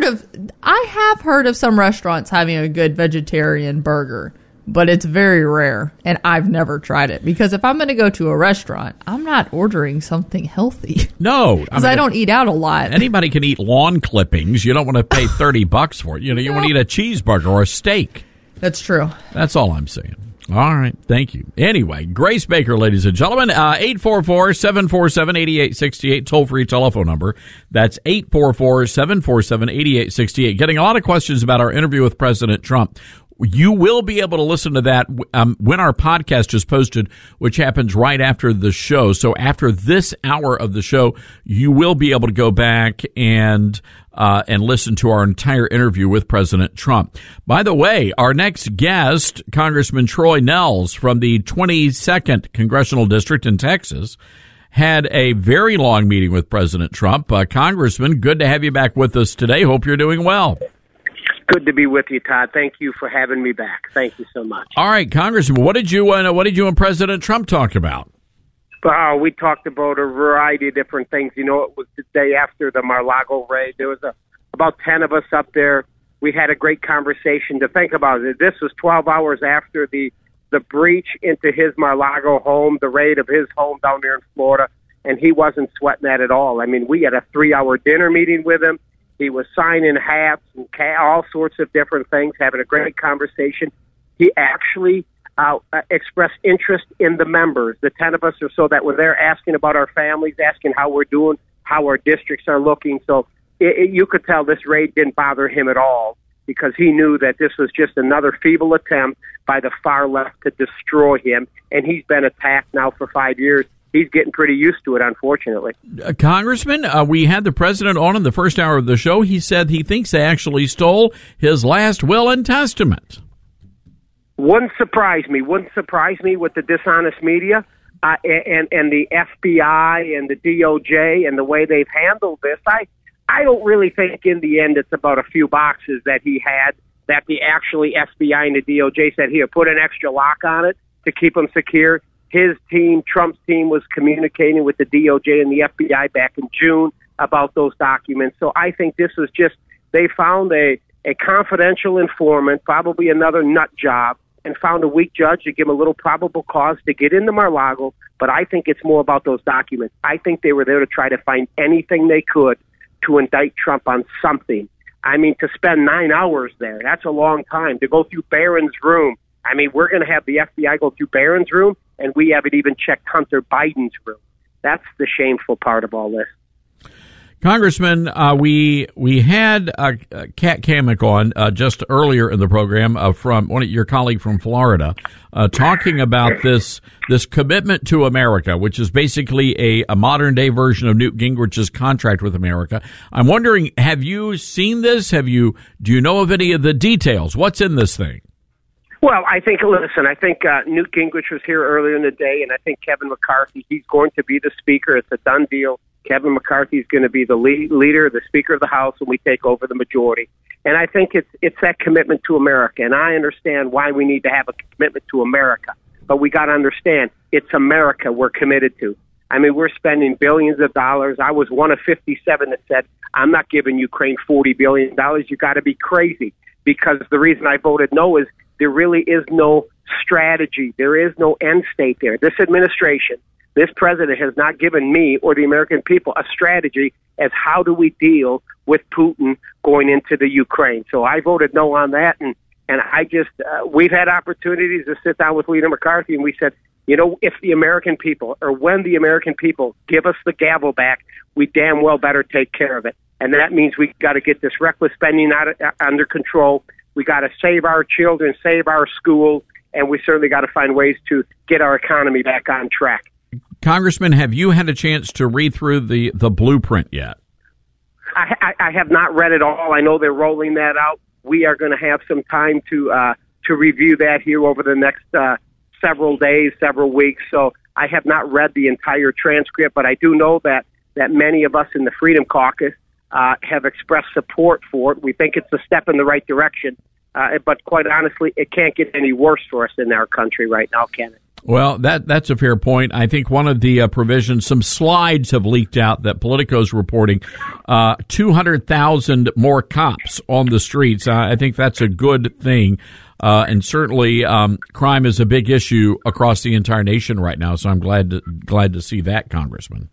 have heard of some restaurants having a good vegetarian burger, but it's very rare, and I've never tried it. Because if I'm going to go to a restaurant, I'm not ordering something healthy.
No.
Because I don't eat out a lot.
Anybody can eat lawn clippings. You don't want to pay $30 for it. You want to eat a cheeseburger or a steak.
That's true.
That's all I'm saying. All right. Thank you. Anyway, Grace Baker, ladies and gentlemen, 844-747-8868, toll-free telephone number. That's 844-747-8868. Getting a lot of questions about our interview with President Trump. You will be able to listen to that when our podcast is posted, which happens right after the show. So after this hour of the show, you will be able to go back and listen to our entire interview with President Trump. By the way, our next guest, Congressman Troy Nehls from the 22nd Congressional District in Texas, had a very long meeting with President Trump. Congressman, good to have you back with us today. Hope you're doing well.
Good to be with you, Todd. Thank you for having me back. Thank you so much.
All right, Congressman, what did you and President Trump talk about?
We talked about a variety of different things. You know, it was the day after the Mar-a-Lago raid. There was about 10 of us up there. We had a great conversation. To think about it, this was 12 hours after the breach into his Mar-a-Lago home, the raid of his home down there in Florida, and he wasn't sweating that at all. I mean, we had a 3-hour dinner meeting with him. He was signing hats and all sorts of different things, having a great conversation. He actually expressed interest in the members, the 10 of us or so that were there, asking about our families, asking how we're doing, how our districts are looking. So you could tell this raid didn't bother him at all, because he knew that this was just another feeble attempt by the far left to destroy him. And he's been attacked now for 5 years. He's getting pretty used to it, unfortunately.
Congressman, we had the president on in the first hour of the show. He said he thinks they actually stole his last will and testament.
Wouldn't surprise me with the dishonest media and the FBI and the DOJ and the way they've handled this. I don't really think in the end it's about a few boxes that he had that the actually FBI and the DOJ said, here, put an extra lock on it to keep him secure. His team, Trump's team, was communicating with the DOJ and the FBI back in June about those documents. So I think this was just, they found a confidential informant, probably another nut job, and found a weak judge to give him a little probable cause to get into Mar-a-Lago. But I think it's more about those documents. I think they were there to try to find anything they could to indict Trump on something. I mean, to spend 9 hours there, that's a long time. To go through Barron's room. I mean, we're going to have the FBI go through Barron's room, and we haven't even checked Hunter Biden's room. That's the shameful part of all this.
Congressman, we had Kat Cammack on just earlier in the program from your colleague from Florida, talking about this commitment to America, which is basically a modern day version of Newt Gingrich's contract with America. I'm wondering, have you seen this? Do you know of any of the details? What's in this thing?
Well, I think Newt Gingrich was here earlier in the day, and I think Kevin McCarthy, he's going to be the speaker. It's a done deal. Kevin McCarthy is going to be the leader, the Speaker of the House, when we take over the majority. And I think it's that commitment to America. And I understand why we need to have a commitment to America. But we got to understand, it's America we're committed to. I mean, we're spending billions of dollars. I was one of 57 that said, I'm not giving Ukraine $40 billion. You got to be crazy. Because the reason I voted no is there really is no strategy. There is no end state there. This administration, this president has not given me or the American people a strategy as how do we deal with Putin going into the Ukraine. So I voted no on that, and I just we've had opportunities to sit down with Leader McCarthy, and we said, you know, if the American people or when the American people give us the gavel back, we damn well better take care of it. And that means we got to get this reckless spending under control. We got to save our children, save our schools, and we certainly got to find ways to get our economy back on track.
Congressman, have you had a chance to read through the blueprint yet?
I have not read it all. I know they're rolling that out. We are going to have some time to review that here over the next several days, several weeks. So I have not read the entire transcript, but I do know that many of us in the Freedom Caucus have expressed support for it. We think it's a step in the right direction. But quite honestly, it can't get any worse for us in our country right now, can it?
Well, that's a fair point. I think one of the provisions, some slides have leaked out that Politico's reporting 200,000 more cops on the streets. I think that's a good thing. And certainly crime is a big issue across the entire nation right now. So I'm glad to see that, Congressman.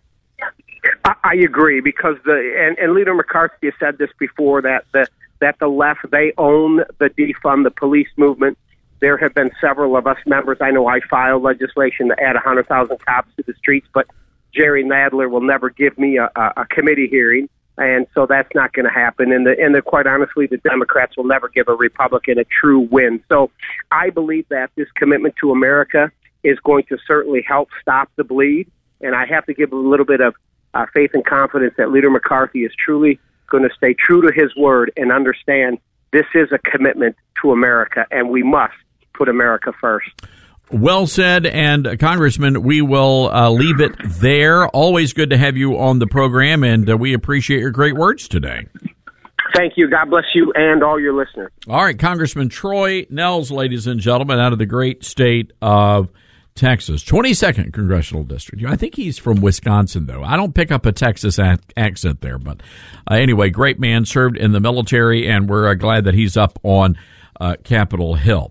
I agree, because and Leader McCarthy has said this before, that the left, they own the defund the police movement. There have been several of us members. I know I filed legislation to add 100,000 cops to the streets, but Jerry Nadler will never give me a committee hearing, and so that's not going to happen. And quite honestly, the Democrats will never give a Republican a true win. So I believe that this commitment to America is going to certainly help stop the bleed, and I have to give a little bit of faith and confidence that Leader McCarthy is truly going to stay true to his word and understand this is a commitment to America, and we must put America first.
Well said, and Congressman, we will leave it there. Always good to have you on the program, and we appreciate your great words today.
Thank you. God bless you and all your listeners.
All right, Congressman Troy Nehls, ladies and gentlemen, out of the great state of Texas, 22nd Congressional District. I think he's from Wisconsin, though. I don't pick up a Texas accent there, but anyway, great man, served in the military, and we're glad that he's up on Capitol Hill.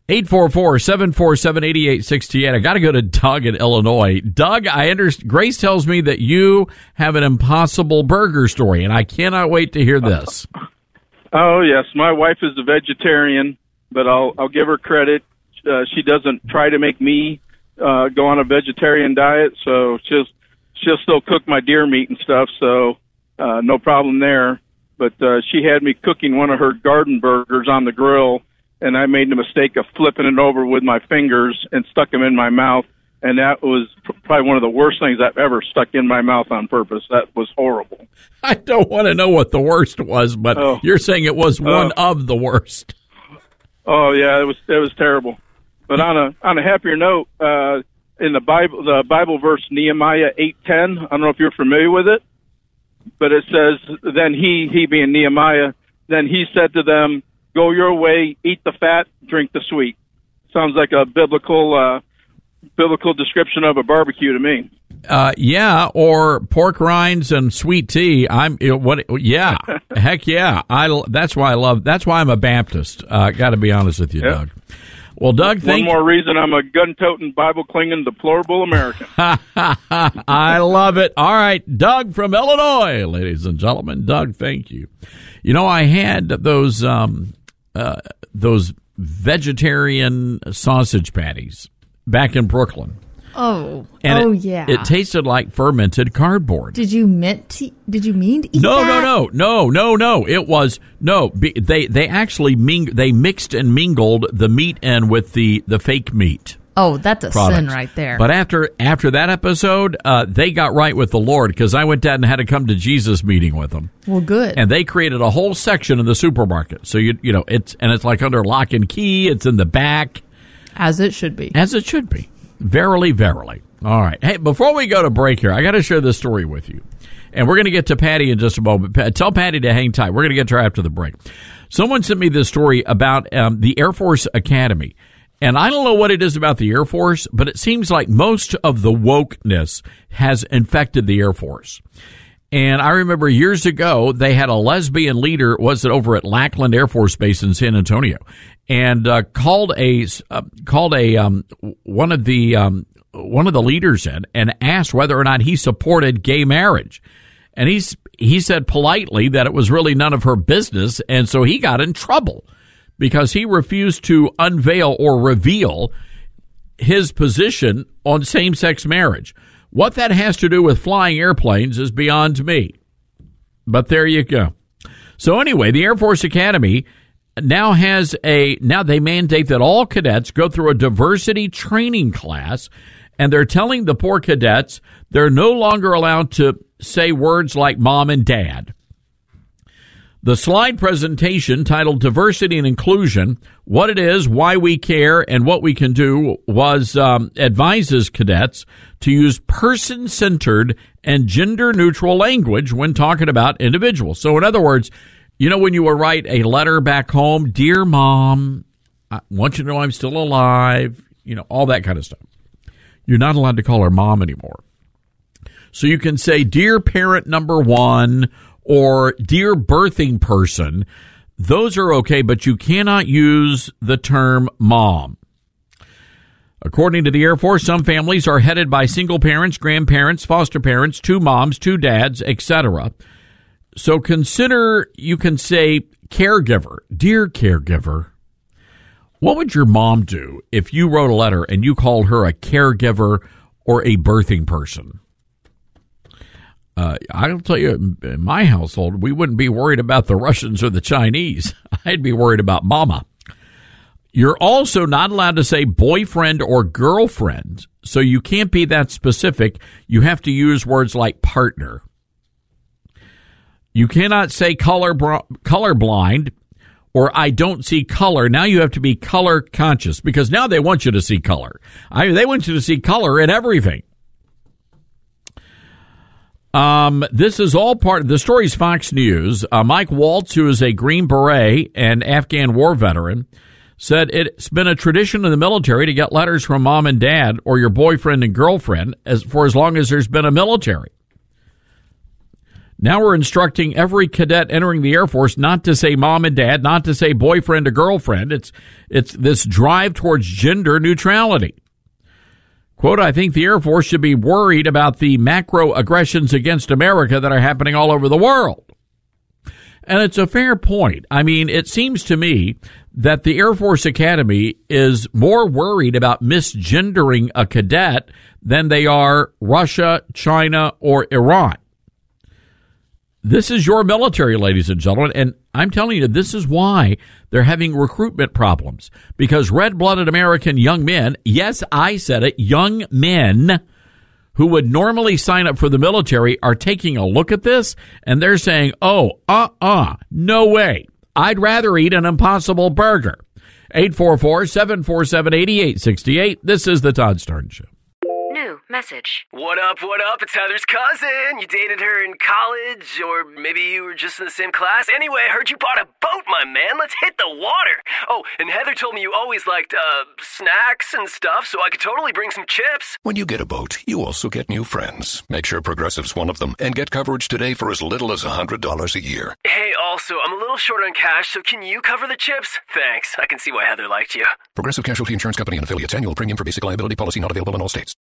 844-747-8868. I got to go to Doug in Illinois. Doug, Grace tells me that you have an Impossible Burger story, and I cannot wait to hear this.
Oh, yes. My wife is a vegetarian, but I'll give her credit. She doesn't try to make me go on a vegetarian diet, so she'll still cook my deer meat and stuff, so no problem there. But she had me cooking one of her garden burgers on the grill, and I made the mistake of flipping it over with my fingers and stuck them in my mouth, and that was probably one of the worst things I've ever stuck in my mouth on purpose. That was horrible.
I don't want to know what the worst was, but you're saying it was one of the worst.
Oh, yeah, it was terrible. But on a happier note, in the Bible verse Nehemiah 8:10, I don't know if you're familiar with it, but it says, then he being Nehemiah, then he said to them, go your way, eat the fat, drink the sweet. Sounds like a biblical description of a barbecue to me.
Yeah, or pork rinds and sweet tea. Yeah, heck yeah. That's why I'm a Baptist. Got to be honest with you, Doug. Well, Doug,
one more reason I'm a gun-toting, Bible-clinging, deplorable American.
I love it. All right, Doug from Illinois, ladies and gentlemen. Doug, thank you. You know, I had those vegetarian sausage patties back in Brooklyn.
Oh,
and
yeah.
It tasted like fermented cardboard.
Did you mean to eat that?
No. It was they actually they mixed and mingled the meat in with the fake meat.
Oh, that's a sin right there.
But after that episode, they got right with the Lord, because I went down and had to come to Jesus meeting with them.
Well, good.
And they created a whole section in the supermarket. So it's like under lock and key. It's in the back,
as it should be.
As it should be. Verily, verily. All right. Hey, before we go to break here, I got to share this story with you. And we're going to get to Patty in just a moment. Tell Patty to hang tight. We're going to get to her after the break. Someone sent me this story about the Air Force Academy. And I don't know what it is about the Air Force, but it seems like most of the wokeness has infected the Air Force. And I remember years ago, they had a lesbian leader, was it over at Lackland Air Force Base in San Antonio, and called one of the leaders in and asked whether or not he supported gay marriage. And he said politely that it was really none of her business, and so he got in trouble because he refused to unveil or reveal his position on same-sex marriage. What that has to do with flying airplanes is beyond me. But there you go. So anyway, the Air Force Academy now they mandate that all cadets go through a diversity training class, and they're telling the poor cadets they're no longer allowed to say words like mom and dad. The slide presentation titled Diversity and Inclusion, What It Is, Why We Care, and What We Can Do was advises cadets to use person-centered and gender-neutral language when talking about individuals. So in other words, when you would write a letter back home, Dear Mom, I want you to know I'm still alive, all that kind of stuff. You're not allowed to call her mom anymore. So you can say, Dear Parent Number 1, or Dear Birthing Person. Those are okay, but you cannot use the term mom. According to the Air Force, some families are headed by single parents, grandparents, foster parents, 2 moms, 2 dads, etc. So you can say caregiver. Dear caregiver, what would your mom do if you wrote a letter and you called her a caregiver or a birthing person? I'll tell you, in my household, we wouldn't be worried about the Russians or the Chinese. I'd be worried about mama. You're also not allowed to say boyfriend or girlfriend, so you can't be that specific. You have to use words like partner. You cannot say colorblind or I don't see color. Now you have to be color conscious because now they want you to see color. They want you to see color in everything. This is all part of the story's Fox News. Mike Waltz, who is a Green Beret and Afghan war veteran, said it's been a tradition in the military to get letters from mom and dad or your boyfriend and girlfriend for as long as there's been a military. Now we're instructing every cadet entering the Air Force not to say mom and dad, not to say boyfriend or girlfriend. It's this drive towards gender neutrality. Quote, I think the Air Force should be worried about the macro aggressions against America that are happening all over the world. And it's a fair point. I mean, it seems to me that the Air Force Academy is more worried about misgendering a cadet than they are Russia, China, or Iran. This is your military, ladies and gentlemen, and I'm telling you, this is why they're having recruitment problems. Because red-blooded American young men, yes, I said it, young men who would normally sign up for the military are taking a look at this, and they're saying, no way. I'd rather eat an Impossible Burger. 844-747-8868. This is the Todd Starnes Show.
New message. What up? It's Heather's cousin. You dated her in college, or maybe you were just in the same class. Anyway, I heard you bought a boat, my man. Let's hit the water. Oh, and Heather told me you always liked snacks and stuff, so I could totally bring some chips.
When you get a boat, you also get new friends. Make sure Progressive's one of them, and get coverage today for as little as $100 a year.
Hey, also, I'm a little short on cash, so can you cover the chips? Thanks. I can see why Heather liked you.
Progressive Casualty Insurance Company and affiliates. Annual premium for basic liability policy not available in all states.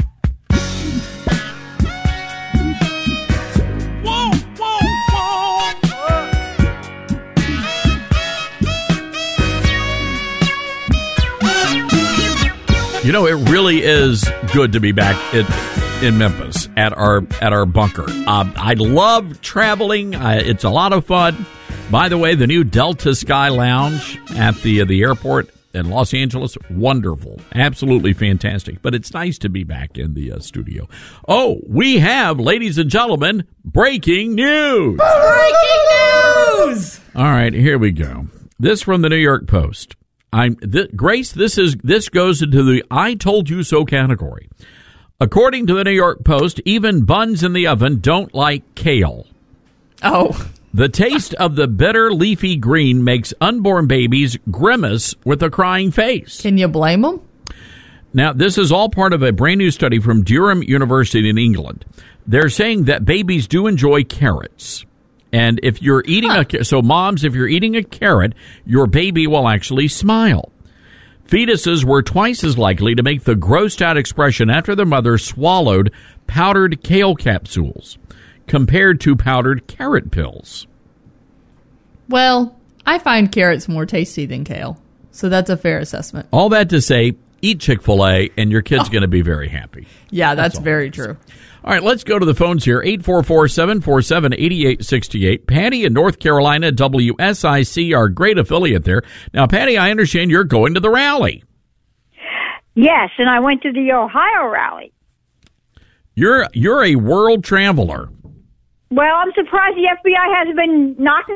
You know, it really is good to be back in Memphis at our bunker. I love traveling. It's a lot of fun. By the way, the new Delta Sky Lounge at the airport in Los Angeles, wonderful, absolutely fantastic. But it's nice to be back in the studio. Oh, we have, ladies and gentlemen, breaking news.
Breaking news.
All right, here we go. This from the New York Post. Grace, this goes into the I told you so category. According to the New York Post, even buns in the oven don't like kale.
Oh.
The taste of the bitter leafy green makes unborn babies grimace with a crying face.
Can you blame them?
Now, this is all part of a brand new study from Durham University in England. They're saying that babies do enjoy carrots. And if you're eating so moms, if you're eating a carrot, your baby will actually smile. Fetuses were twice as likely to make the grossed out expression after their mother swallowed powdered kale capsules compared to powdered carrot pills.
Well, I find carrots more tasty than kale, so that's a fair assessment.
All that to say, eat Chick-fil-A and your kid's going to be very happy.
Yeah, that's very true.
All right, let's go to the phones here. 844-747-8868. Patty in North Carolina, WSIC, our great affiliate there. Now, Patty, I understand you're going to the rally.
Yes, and I went to the Ohio rally.
You're a world traveler.
Well, I'm surprised the FBI hasn't been knock.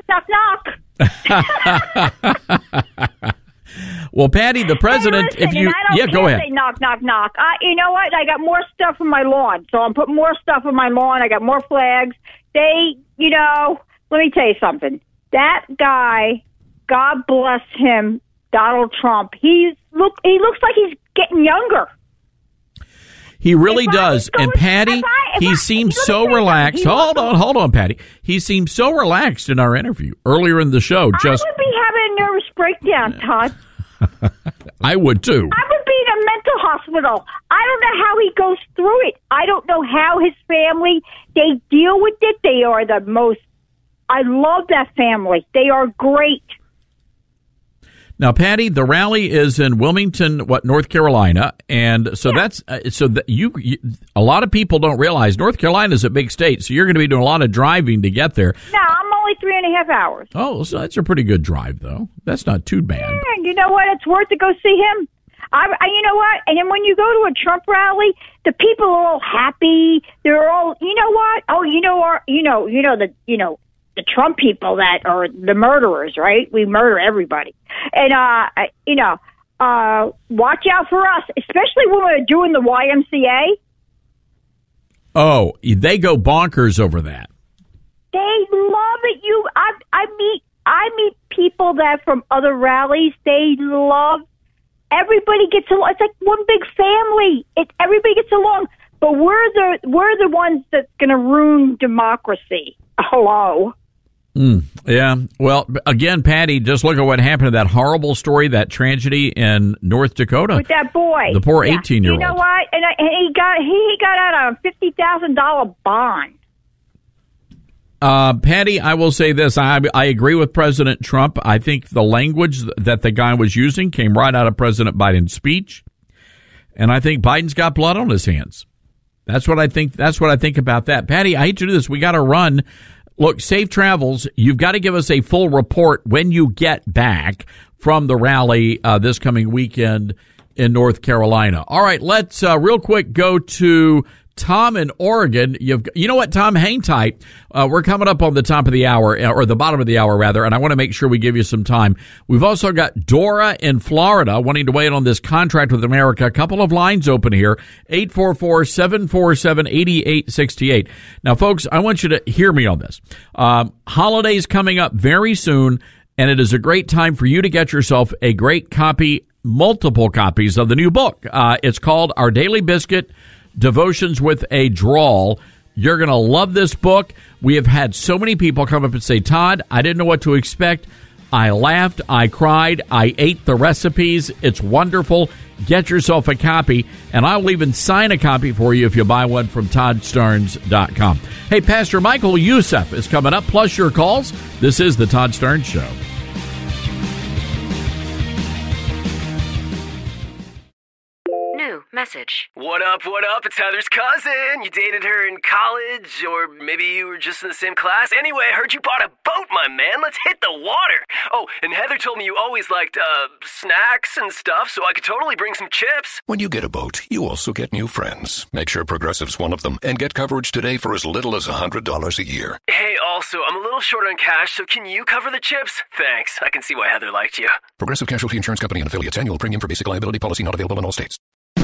Well, Patty, the president,
go ahead. Say knock. You know what? I got more stuff on my lawn, so I'm putting more stuff on my lawn. I got more flags. Let me tell you something. That guy, God bless him, Donald Trump. He looks like he's getting younger.
He really does. And Patty, he seems so relaxed. Hold on, Patty. He seemed so relaxed in our interview earlier in the show.
I would be having a nervous breakdown, Todd.
I would too.
I would be in a mental hospital. I don't know how he goes through it. I don't know how his family, they deal with it. They are the most, I love that family. They are great.
Now, Patty, the rally is in Wilmington, North Carolina, and so that's you. A lot of people don't realize North Carolina is a big state, so you're going to be doing a lot of driving to get there.
No, I'm only 3.5 hours.
Oh, so that's a pretty good drive, though. That's not too bad.
Yeah, you know what? It's worth to go see him. You know what? And then when you go to a Trump rally, the people are all happy. They're all, you know what? Oh,
the Trump people that are the murderers, right? We murder everybody. And, watch out for us, especially when we're doing the YMCA.
Oh, they go bonkers over that.
They love it. I meet people that from other rallies. They love. Everybody gets along. It's like one big family. Everybody gets along. But we're the ones that's going to ruin democracy. Hello.
Yeah. Well, again, Patty, just look at what happened to that horrible story, that tragedy in North Dakota
with that boy,
the poor 18-year-old.
You know what? And he got out on a $50,000 bond.
Patty, I will say this. I agree with President Trump. I think the language that the guy was using came right out of President Biden's speech. And I think Biden's got blood on his hands. That's what I think. That's what I think about that. Patty, I hate to do this. We got to run. Look, safe travels. You've got to give us a full report when you get back from the rally this coming weekend in North Carolina. All right, let's real quick go to Tom in Oregon. You know what, Tom? Hang tight. We're coming up on the top of the hour, or the bottom of the hour, rather, and I want to make sure we give you some time. We've also got Dora in Florida wanting to weigh in on this contract with America. A couple of lines open here, 844-747-8868. Now, folks, I want you to hear me on this. Holidays coming up very soon, and it is a great time for you to get yourself a great copy, multiple copies of the new book. It's called Our Daily Biscuit, Devotions with a Drawl. You're going to love this book. We have had so many people come up and say, Todd, I didn't know what to expect. I laughed. I cried. I ate the recipes. It's wonderful. Get yourself a copy, and I will even sign a copy for you if you buy one from ToddStarnes.com. Hey, Pastor Michael Youssef is coming up, plus your calls. This is the Todd Starnes Show.
Message. What up? It's Heather's cousin. You dated her in college, or maybe you were just in the same class. Anyway, I heard you bought a boat, my man. Let's hit the water. Oh, and Heather told me you always liked snacks and stuff, so I could totally bring some chips.
When you get a boat, you also get new friends. Make sure Progressive's one of them, and get coverage today for as little as $100 a year.
Hey, also, I'm a little short on cash, so can you cover the chips? Thanks. I can see why Heather liked you.
Progressive Casualty Insurance Company and affiliates. Annual premium for basic liability policy not available in all states.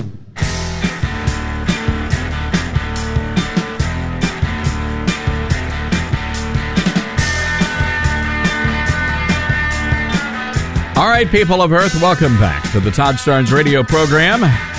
All right, people of Earth, welcome back to the Todd Starnes radio program.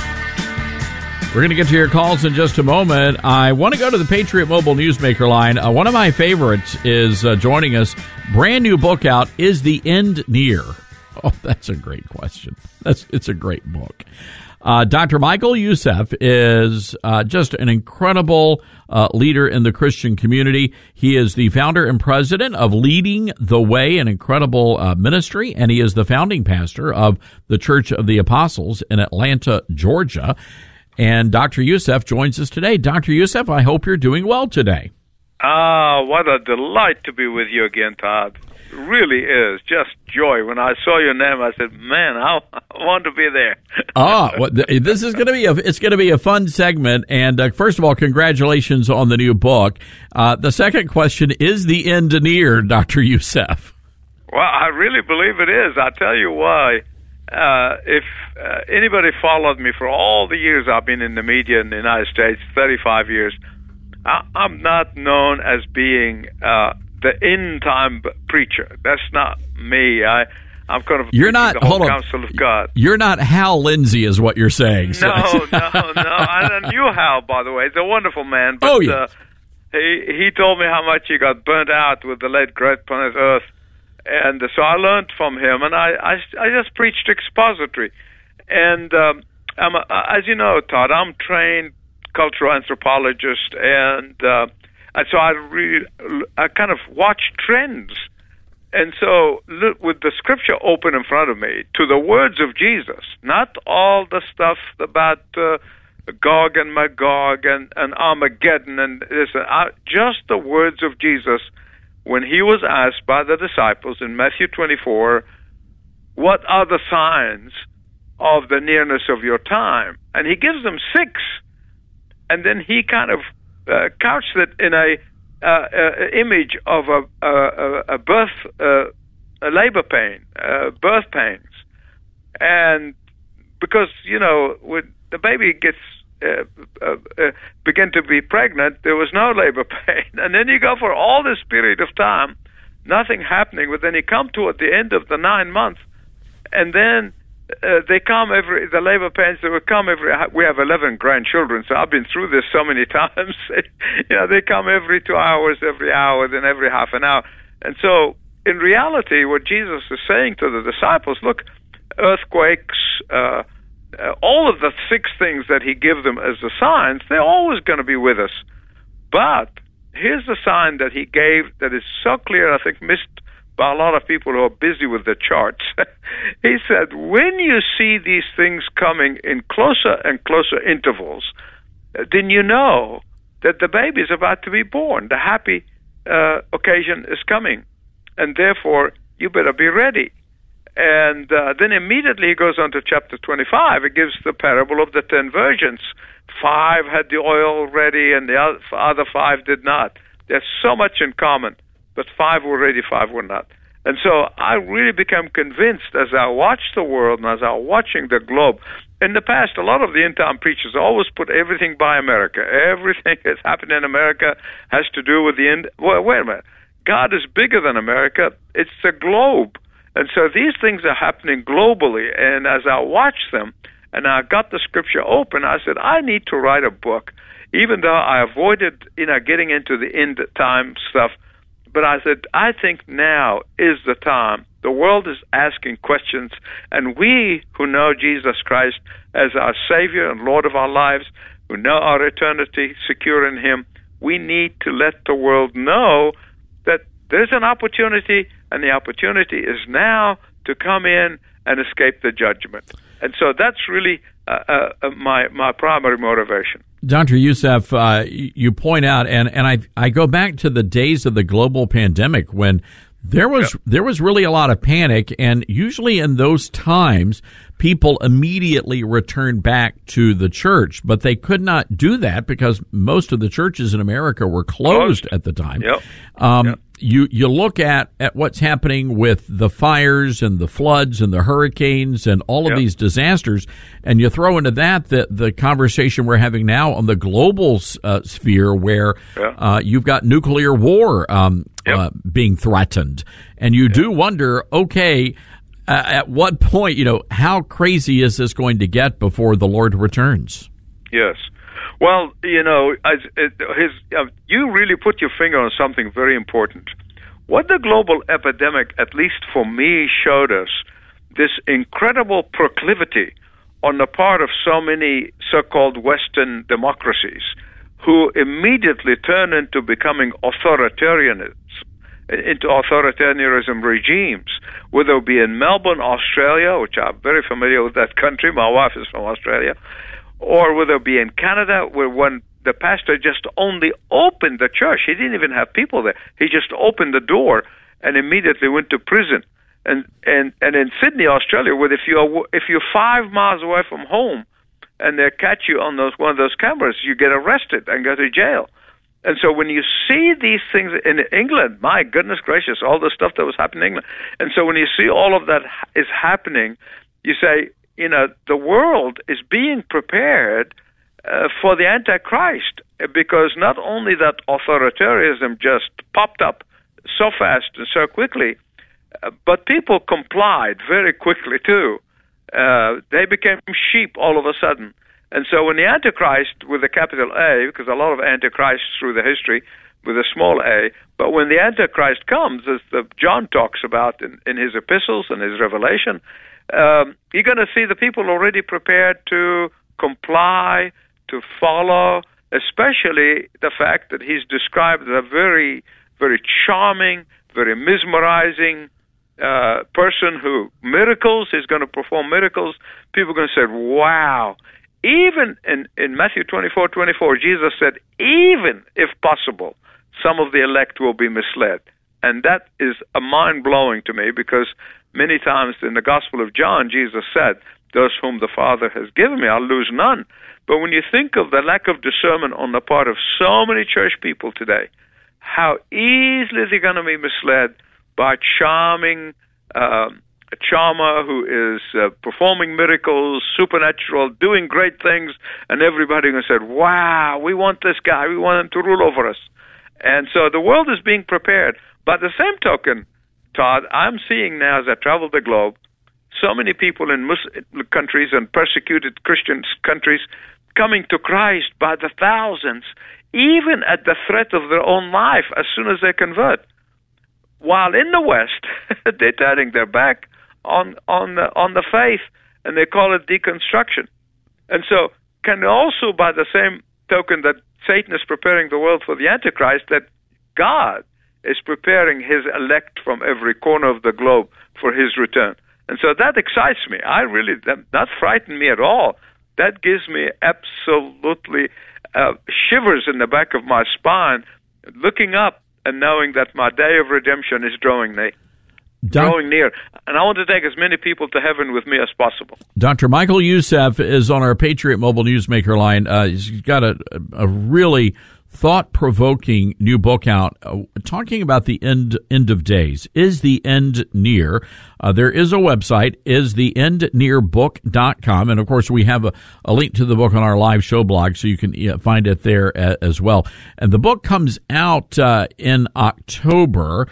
We're going to get to your calls in just a moment. I want to go to the Patriot Mobile Newsmaker line. One of my favorites is joining us. Brand new book out, Is the End Near? Oh, that's a great question. It's a great book. Dr. Michael Youssef is just an incredible leader in the Christian community. He is the founder and president of Leading the Way, an incredible ministry, and he is the founding pastor of the Church of the Apostles in Atlanta, Georgia. And Dr. Youssef joins us today. Dr. Youssef, I hope you're doing well today.
What a delight to be with you again, Todd. It really is just joy. When I saw your name, I said, "Man, I want to be there."
Well, this is going to be a fun segment. And first of all, congratulations on the new book. The second question, is the end near, Dr. Youssef?
Well, I really believe it is. I'll tell you why. If anybody followed me for all the years I've been in the media in the United States, 35 years, I'm not known as being the end-time preacher. That's not me. I'm kind of
you're not,
the whole
hold on.
counsel of God.
You're not Hal Lindsey is what you're saying. So.
No. I knew Hal, by the way. He's a wonderful man. But, he told me how much he got burnt out with the late great planet Earth. And so I learned from him, and I just preached expository. And as you know, Todd, I'm trained cultural anthropologist, and so I kind of watch trends. And so with the scripture open in front of me to the words of Jesus, not all the stuff about Gog and Magog and Armageddon and this, just the words of Jesus when he was asked by the disciples in Matthew 24, what are the signs of the nearness of your time? And he gives them 6. And then he kind of couched it in a image of a birth, a labor pain, birth pains, and because when the baby gets begin to be pregnant, there was no labor pain, and then you go for all this period of time, nothing happening. But then you come toward the end of the 9 months, and then they come the labor pains. They will come we have 11 grandchildren, so I've been through this so many times. They come every 2 hours, every hour, then every half an hour, and so in reality, what Jesus is saying to the disciples: look, earthquakes. All of the 6 things that he gives them as the signs, they're always going to be with us. But here's the sign that he gave that is so clear, I think missed by a lot of people who are busy with the charts. He said, when you see these things coming in closer and closer intervals, then you know that the baby is about to be born. The happy occasion is coming. And therefore, you better be ready. And then immediately he goes on to chapter 25. It gives the parable of the 10 virgins. 5 had the oil ready, and the other 5 did not. There's so much in common, but 5 were ready, 5 were not. And so I really became convinced as I watched the world and as I was watching the globe. In the past, a lot of the end-time preachers always put everything by America. Everything that's happened in America has to do with the end. Well, wait a minute. God is bigger than America. It's the globe. And so these things are happening globally, and as I watched them, and I got the scripture open, I said, I need to write a book, even though I avoided, getting into the end time stuff. But I said, I think now is the time. The world is asking questions, and we who know Jesus Christ as our Savior and Lord of our lives, who know our eternity secure in Him, we need to let the world know that there's an opportunity, and the opportunity is now to come in and escape the judgment. And so that's really my primary motivation.
Dr. Youssef, you point out, and I go back to the days of the global pandemic when there was really a lot of panic, and usually in those times, people immediately returned back to the church, but they could not do that because most of the churches in America were closed at the time. You look at what's happening with the fires and the floods and the hurricanes and all of these disasters, and you throw into that the conversation we're having now on the global sphere where you've got nuclear war being threatened. And you do wonder, okay, at what point, how crazy is this going to get before the Lord returns?
Yes. Well, you really put your finger on something very important. What the global epidemic, at least for me, showed us, this incredible proclivity on the part of so many so-called Western democracies who immediately turn into becoming authoritarianism regimes, whether it be in Melbourne, Australia, which I'm very familiar with that country. My wife is from Australia. Or whether it be in Canada, where when the pastor just only opened the church, he didn't even have people there. He just opened the door and immediately went to prison. And in Sydney, Australia, where if you're 5 miles away from home and they catch you on one of those cameras, you get arrested and go to jail. And so when you see these things in England, my goodness gracious, all the stuff that was happening in England. And so when you see all of that is happening, you say, the world is being prepared for the Antichrist, because not only that authoritarianism just popped up so fast and so quickly, but people complied very quickly too. They became sheep all of a sudden. And so when the Antichrist, with a capital A, because a lot of Antichrists through the history with a small a, but when the Antichrist comes, as John talks about in his epistles and his revelation, you're going to see the people already prepared to comply, to follow, especially the fact that he's described as a very, very charming, very mesmerizing person who is going to perform miracles. People are going to say, wow. Even in Matthew 24:24, Jesus said, even if possible, some of the elect will be misled. And that is mind-blowing to me, because many times in the Gospel of John, Jesus said, those whom the Father has given me, I'll lose none. But when you think of the lack of discernment on the part of so many church people today, how easily they're going to be misled by a charmer who is performing miracles, supernatural, doing great things, and everybody going to say, wow, we want this guy, we want him to rule over us. And so the world is being prepared. By the same token, Todd, I'm seeing now as I travel the globe, so many people in Muslim countries and persecuted Christian countries coming to Christ by the thousands, even at the threat of their own life as soon as they convert. While in the West, they're turning their back on the faith, and they call it deconstruction. And so, can also, by the same token that Satan is preparing the world for the Antichrist, that God is preparing his elect from every corner of the globe for his return. And so that excites me. That frightened me at all. That gives me absolutely shivers in the back of my spine, looking up and knowing that my day of redemption is drawing near. And I want to take as many people to heaven with me as possible.
Dr. Michael Youssef is on our Patriot Mobile Newsmaker line. He's got a really thought-provoking new book out talking about the end of days. Is the end near? There is a website, istheendnearbook.com, and of course we have a link to the book on our live show blog, so you can find it there as well. And the book comes out in October.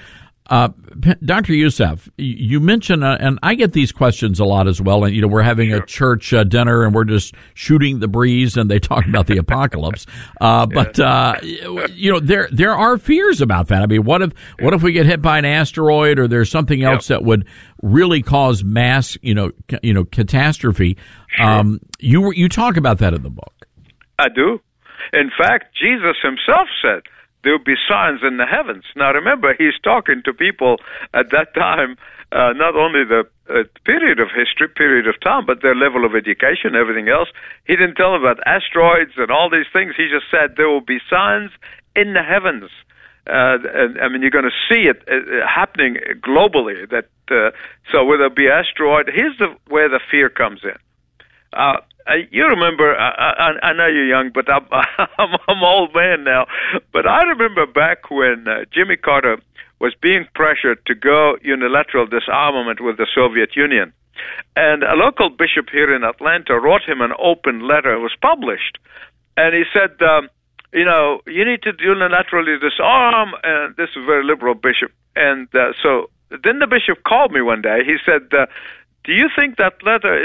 Dr. Youssef, you mentioned, and I get these questions a lot as well, and we're having a church dinner and we're just shooting the breeze and they talk about the apocalypse. But there are fears about that. I mean, what if we get hit by an asteroid or there's something else that would really cause mass, catastrophe?
Sure.
You talk about that in the book.
I do. In fact, Jesus himself said, there will be signs in the heavens. Now, remember, he's talking to people at that time, not only the period of history, period of time, but their level of education, everything else. He didn't tell them about asteroids and all these things. He just said there will be signs in the heavens. And I mean, you're going to see it happening globally. So will there be asteroid? Here's where the fear comes in. You remember, I know you're young, but I'm old man now. But I remember back when Jimmy Carter was being pressured to go unilateral disarmament with the Soviet Union. And a local bishop here in Atlanta wrote him an open letter. It was published. And he said, you need to unilaterally disarm. And this is a very liberal bishop. And so then the bishop called me one day. He said, do you think that letter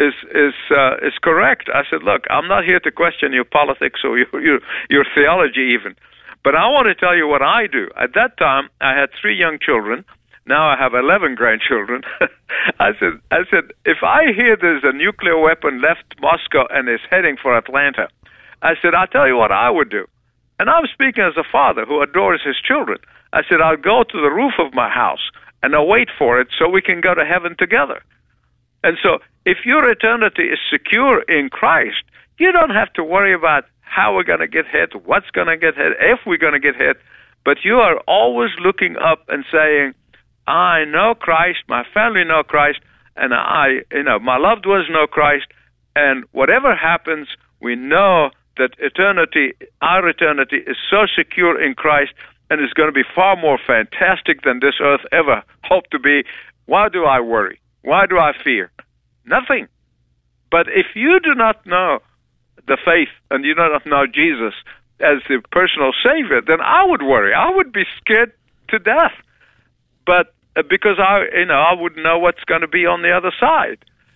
is correct? I said, look, I'm not here to question your politics or your theology even, but I want to tell you what I do. At that time, I had 3 young children. Now I have 11 grandchildren. I said, if I hear there's a nuclear weapon left Moscow and is heading for Atlanta, I said, I'll tell you what I would do. And I'm speaking as a father who adores his children. I said, I'll go to the roof of my house and I'll wait for it so we can go to heaven together. And so if your eternity is secure in Christ, you don't have to worry about how we're going to get hit, what's going to get hit, if we're going to get hit. But you are always looking up and saying, I know Christ, my family know Christ, and my loved ones know Christ, and whatever happens, we know that our eternity is so secure in Christ and is going to be far more fantastic than this earth ever hoped to be. Why do I worry? Why do I fear? Nothing. But if you do not know the faith and you do not know Jesus as the personal Savior, then I would worry. I would be scared to death. But because I wouldn't know what's going to be on the other side.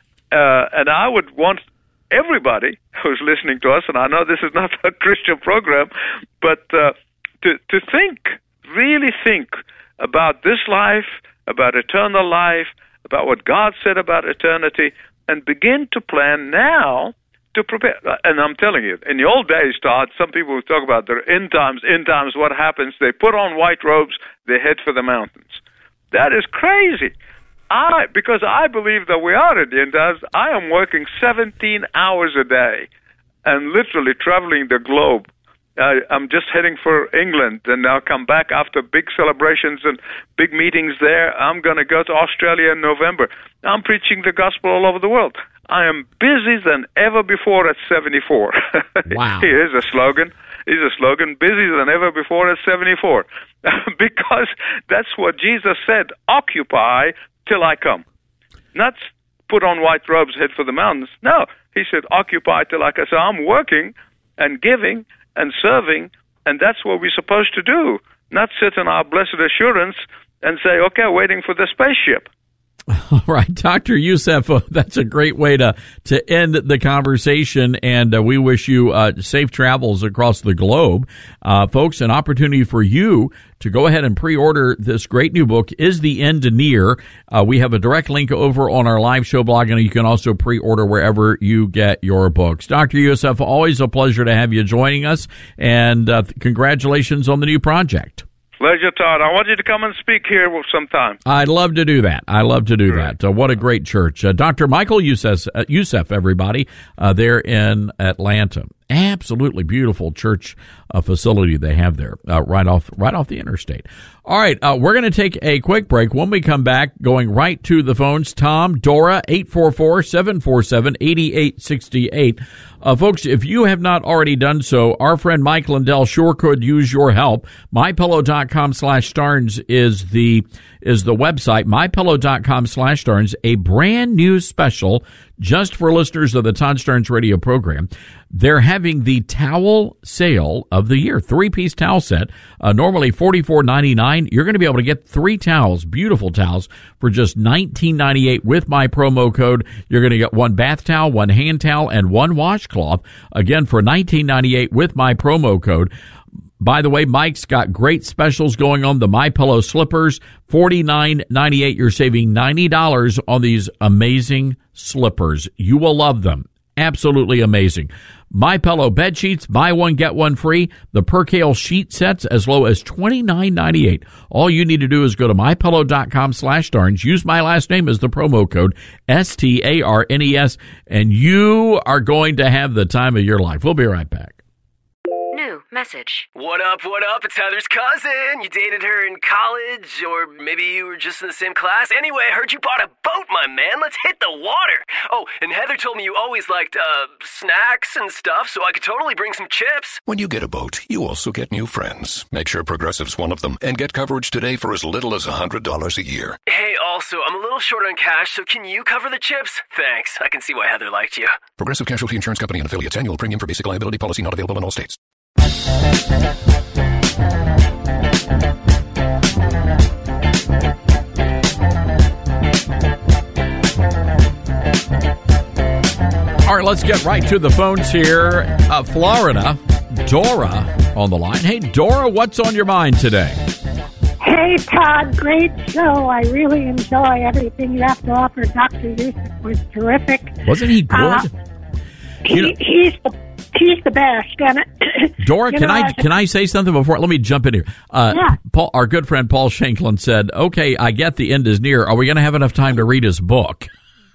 And I would want everybody who's listening to us, and I know this is not a Christian program, but to really think about this life, about eternal life, about what God said about eternity, and begin to plan now to prepare. And I'm telling you, in the old days, Todd, some people would talk about their end times, what happens? They put on white robes, they head for the mountains. That is crazy. Because I believe that we are at the end times, I am working 17 hours a day and literally traveling the globe. I'm just heading for England, and I'll come back after big celebrations and big meetings there. I'm going to go to Australia in November. I'm preaching the gospel all over the world. I am busy than ever before at 74.
Wow.
Here's a slogan. is a slogan, busier than ever before at 74. Because that's what Jesus said, occupy till I come. Not put on white robes, head for the mountains. No, he said, occupy till I come. So I'm working and giving and serving, and that's what we're supposed to do. Not sit in our blessed assurance and say, okay, waiting for the spaceship.
All right, Dr. Youssef, that's a great way to end the conversation, and we wish you safe travels across the globe. Folks, an opportunity for you to go ahead and pre-order this great new book, Is the End Near? We have a direct link over on our live show blog, and you can also pre-order wherever you get your books. Dr. Youssef, always a pleasure to have you joining us, and congratulations on the new project.
Pleasure, Todd. I want you to come and speak here sometime.
I'd love to do that. What a great church. Dr. Michael Youssef, everybody, there in Atlanta. Absolutely beautiful church facility they have there, right off the interstate. All right, we're going to take a quick break. When we come back, going right to the phones, Tom, Dora, 844-747-8868. Folks, if you have not already done so, our friend Mike Lindell sure could use your help. MyPillow.com/Starnes is the website. MyPillow.com/Starnes, a brand new special just for listeners of the Todd Starnes radio program. They're having the towel sale of the year, 3-piece towel set, normally $44.99. You're going to be able to get 3 towels, beautiful towels, for just $19.98 with my promo code. You're going to get 1 bath towel, 1 hand towel, and 1 washcloth, again, for $19.98 with my promo code. By the way, Mike's got great specials going on. The MyPillow slippers, $49.98. You're saving $90 on these amazing slippers. You will love them. Absolutely amazing. MyPillow bed sheets, buy one, get one free. The Percale sheet sets as low as $29.98. All you need to do is go to MyPillow.com/Starnes. Use my last name as the promo code, STARNES, and you are going to have the time of your life. We'll be right back.
New message. What up? It's Heather's cousin. You dated her in college, or maybe you were just in the same class. Anyway, I heard you bought a boat, my man. Let's hit the water. Oh, and Heather told me you always liked snacks and stuff, so I could totally bring some chips.
When you get a boat, you also get new friends. Make sure Progressive's one of them, and get coverage today for as little as $100 a year.
Hey, also, I'm a little short on cash, so can you cover the chips? Thanks. I can see why Heather liked you.
Progressive Casualty Insurance Company and affiliates. Annual premium for basic liability policy not available in all states.
All right, let's get right to the phones here. Florida, Dora on the line. Hey, Dora, what's on your mind today?
Hey, Todd, great show. I really enjoy everything you have to offer. Dr. Youssef was terrific.
Wasn't he good?
He's the best. And
Dora, can I say something before? Let me jump in here.
Yeah.
Paul, our good friend Paul Shanklin said, "Okay, I get the end is near. Are we going to have enough time to read his book?"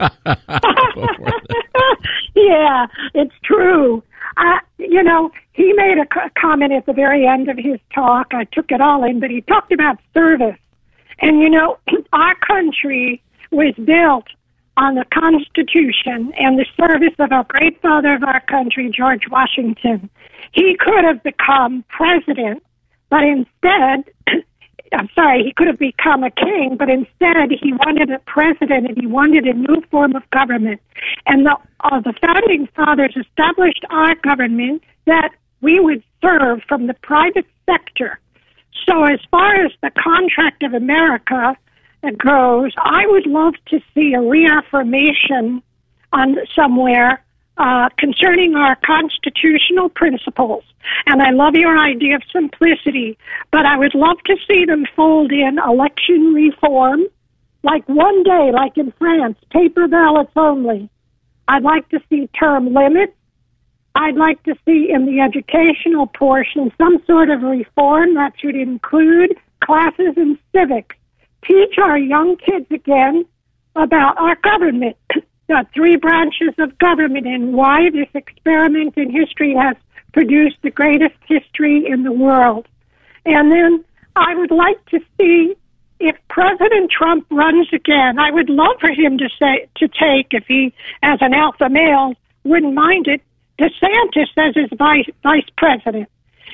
Yeah, it's true. He made a comment at the very end of his talk. I took it all in, but he talked about service. And, our country was built on the Constitution and the service of a great father of our country, George Washington. He could have become president, but instead, he could have become a king, but instead he wanted a president and he wanted a new form of government. And the founding fathers established our government that we would serve from the private sector. So as far as the contract of America goes, I would love to see a reaffirmation on somewhere concerning our constitutional principles. And I love your idea of simplicity, but I would love to see them fold in election reform, like one day, like in France, paper ballots only. I'd like to see term limits. I'd like to see in the educational portion some sort of reform that should include classes in civics. Teach our young kids again about our government, the 3 branches of government, and why this experiment in history has produced the greatest history in the world. And then I would like to see, if President Trump runs again, I would love for him to take, if he, as an alpha male, wouldn't mind it, DeSantis as his vice president.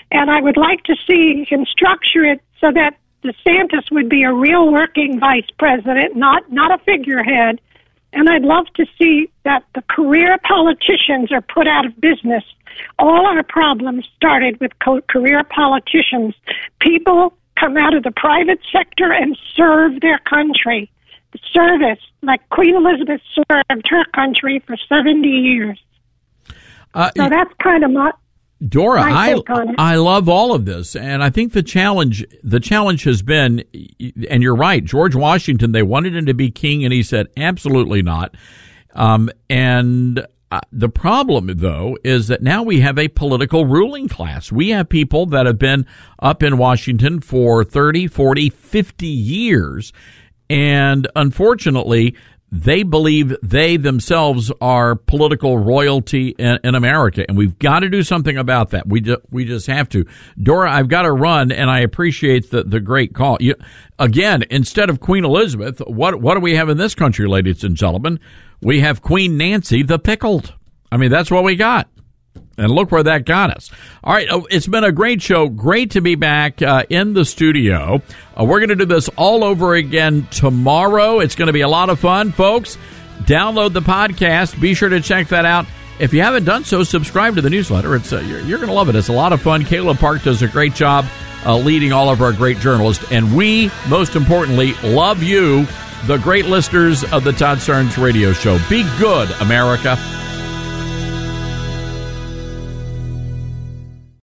And I would like to see him structure it so that DeSantis would be a real working vice president, not a figurehead. And I'd love to see that the career politicians are put out of business. All our problems started with career politicians. People come out of the private sector and serve their country. The service, like Queen Elizabeth served her country for 70 years. So that's kind of my...
Dora, I love all of this, and I think the challenge has been, and you're right, George Washington, they wanted him to be king, and he said, absolutely not. The problem, though, is that now we have a political ruling class. We have people that have been up in Washington for 30, 40, 50 years, and unfortunately, they believe they themselves are political royalty in America, and we've got to do something about that. We just have to. Dora, I've got to run, and I appreciate the great call. Again, instead of Queen Elizabeth, what do we have in this country, ladies and gentlemen? We have Queen Nancy the Pickled. I mean, that's what we got. And look where that got us. All right, it's been a great show. Great to be back in the studio. We're going to do this all over again tomorrow. It's going to be a lot of fun, folks. Download the podcast. Be sure to check that out. If you haven't done so, subscribe to the newsletter. It's you're going to love it. It's a lot of fun. Caleb Park does a great job leading all of our great journalists. And we, most importantly, love you, the great listeners of the Todd Starnes Radio Show. Be good, America.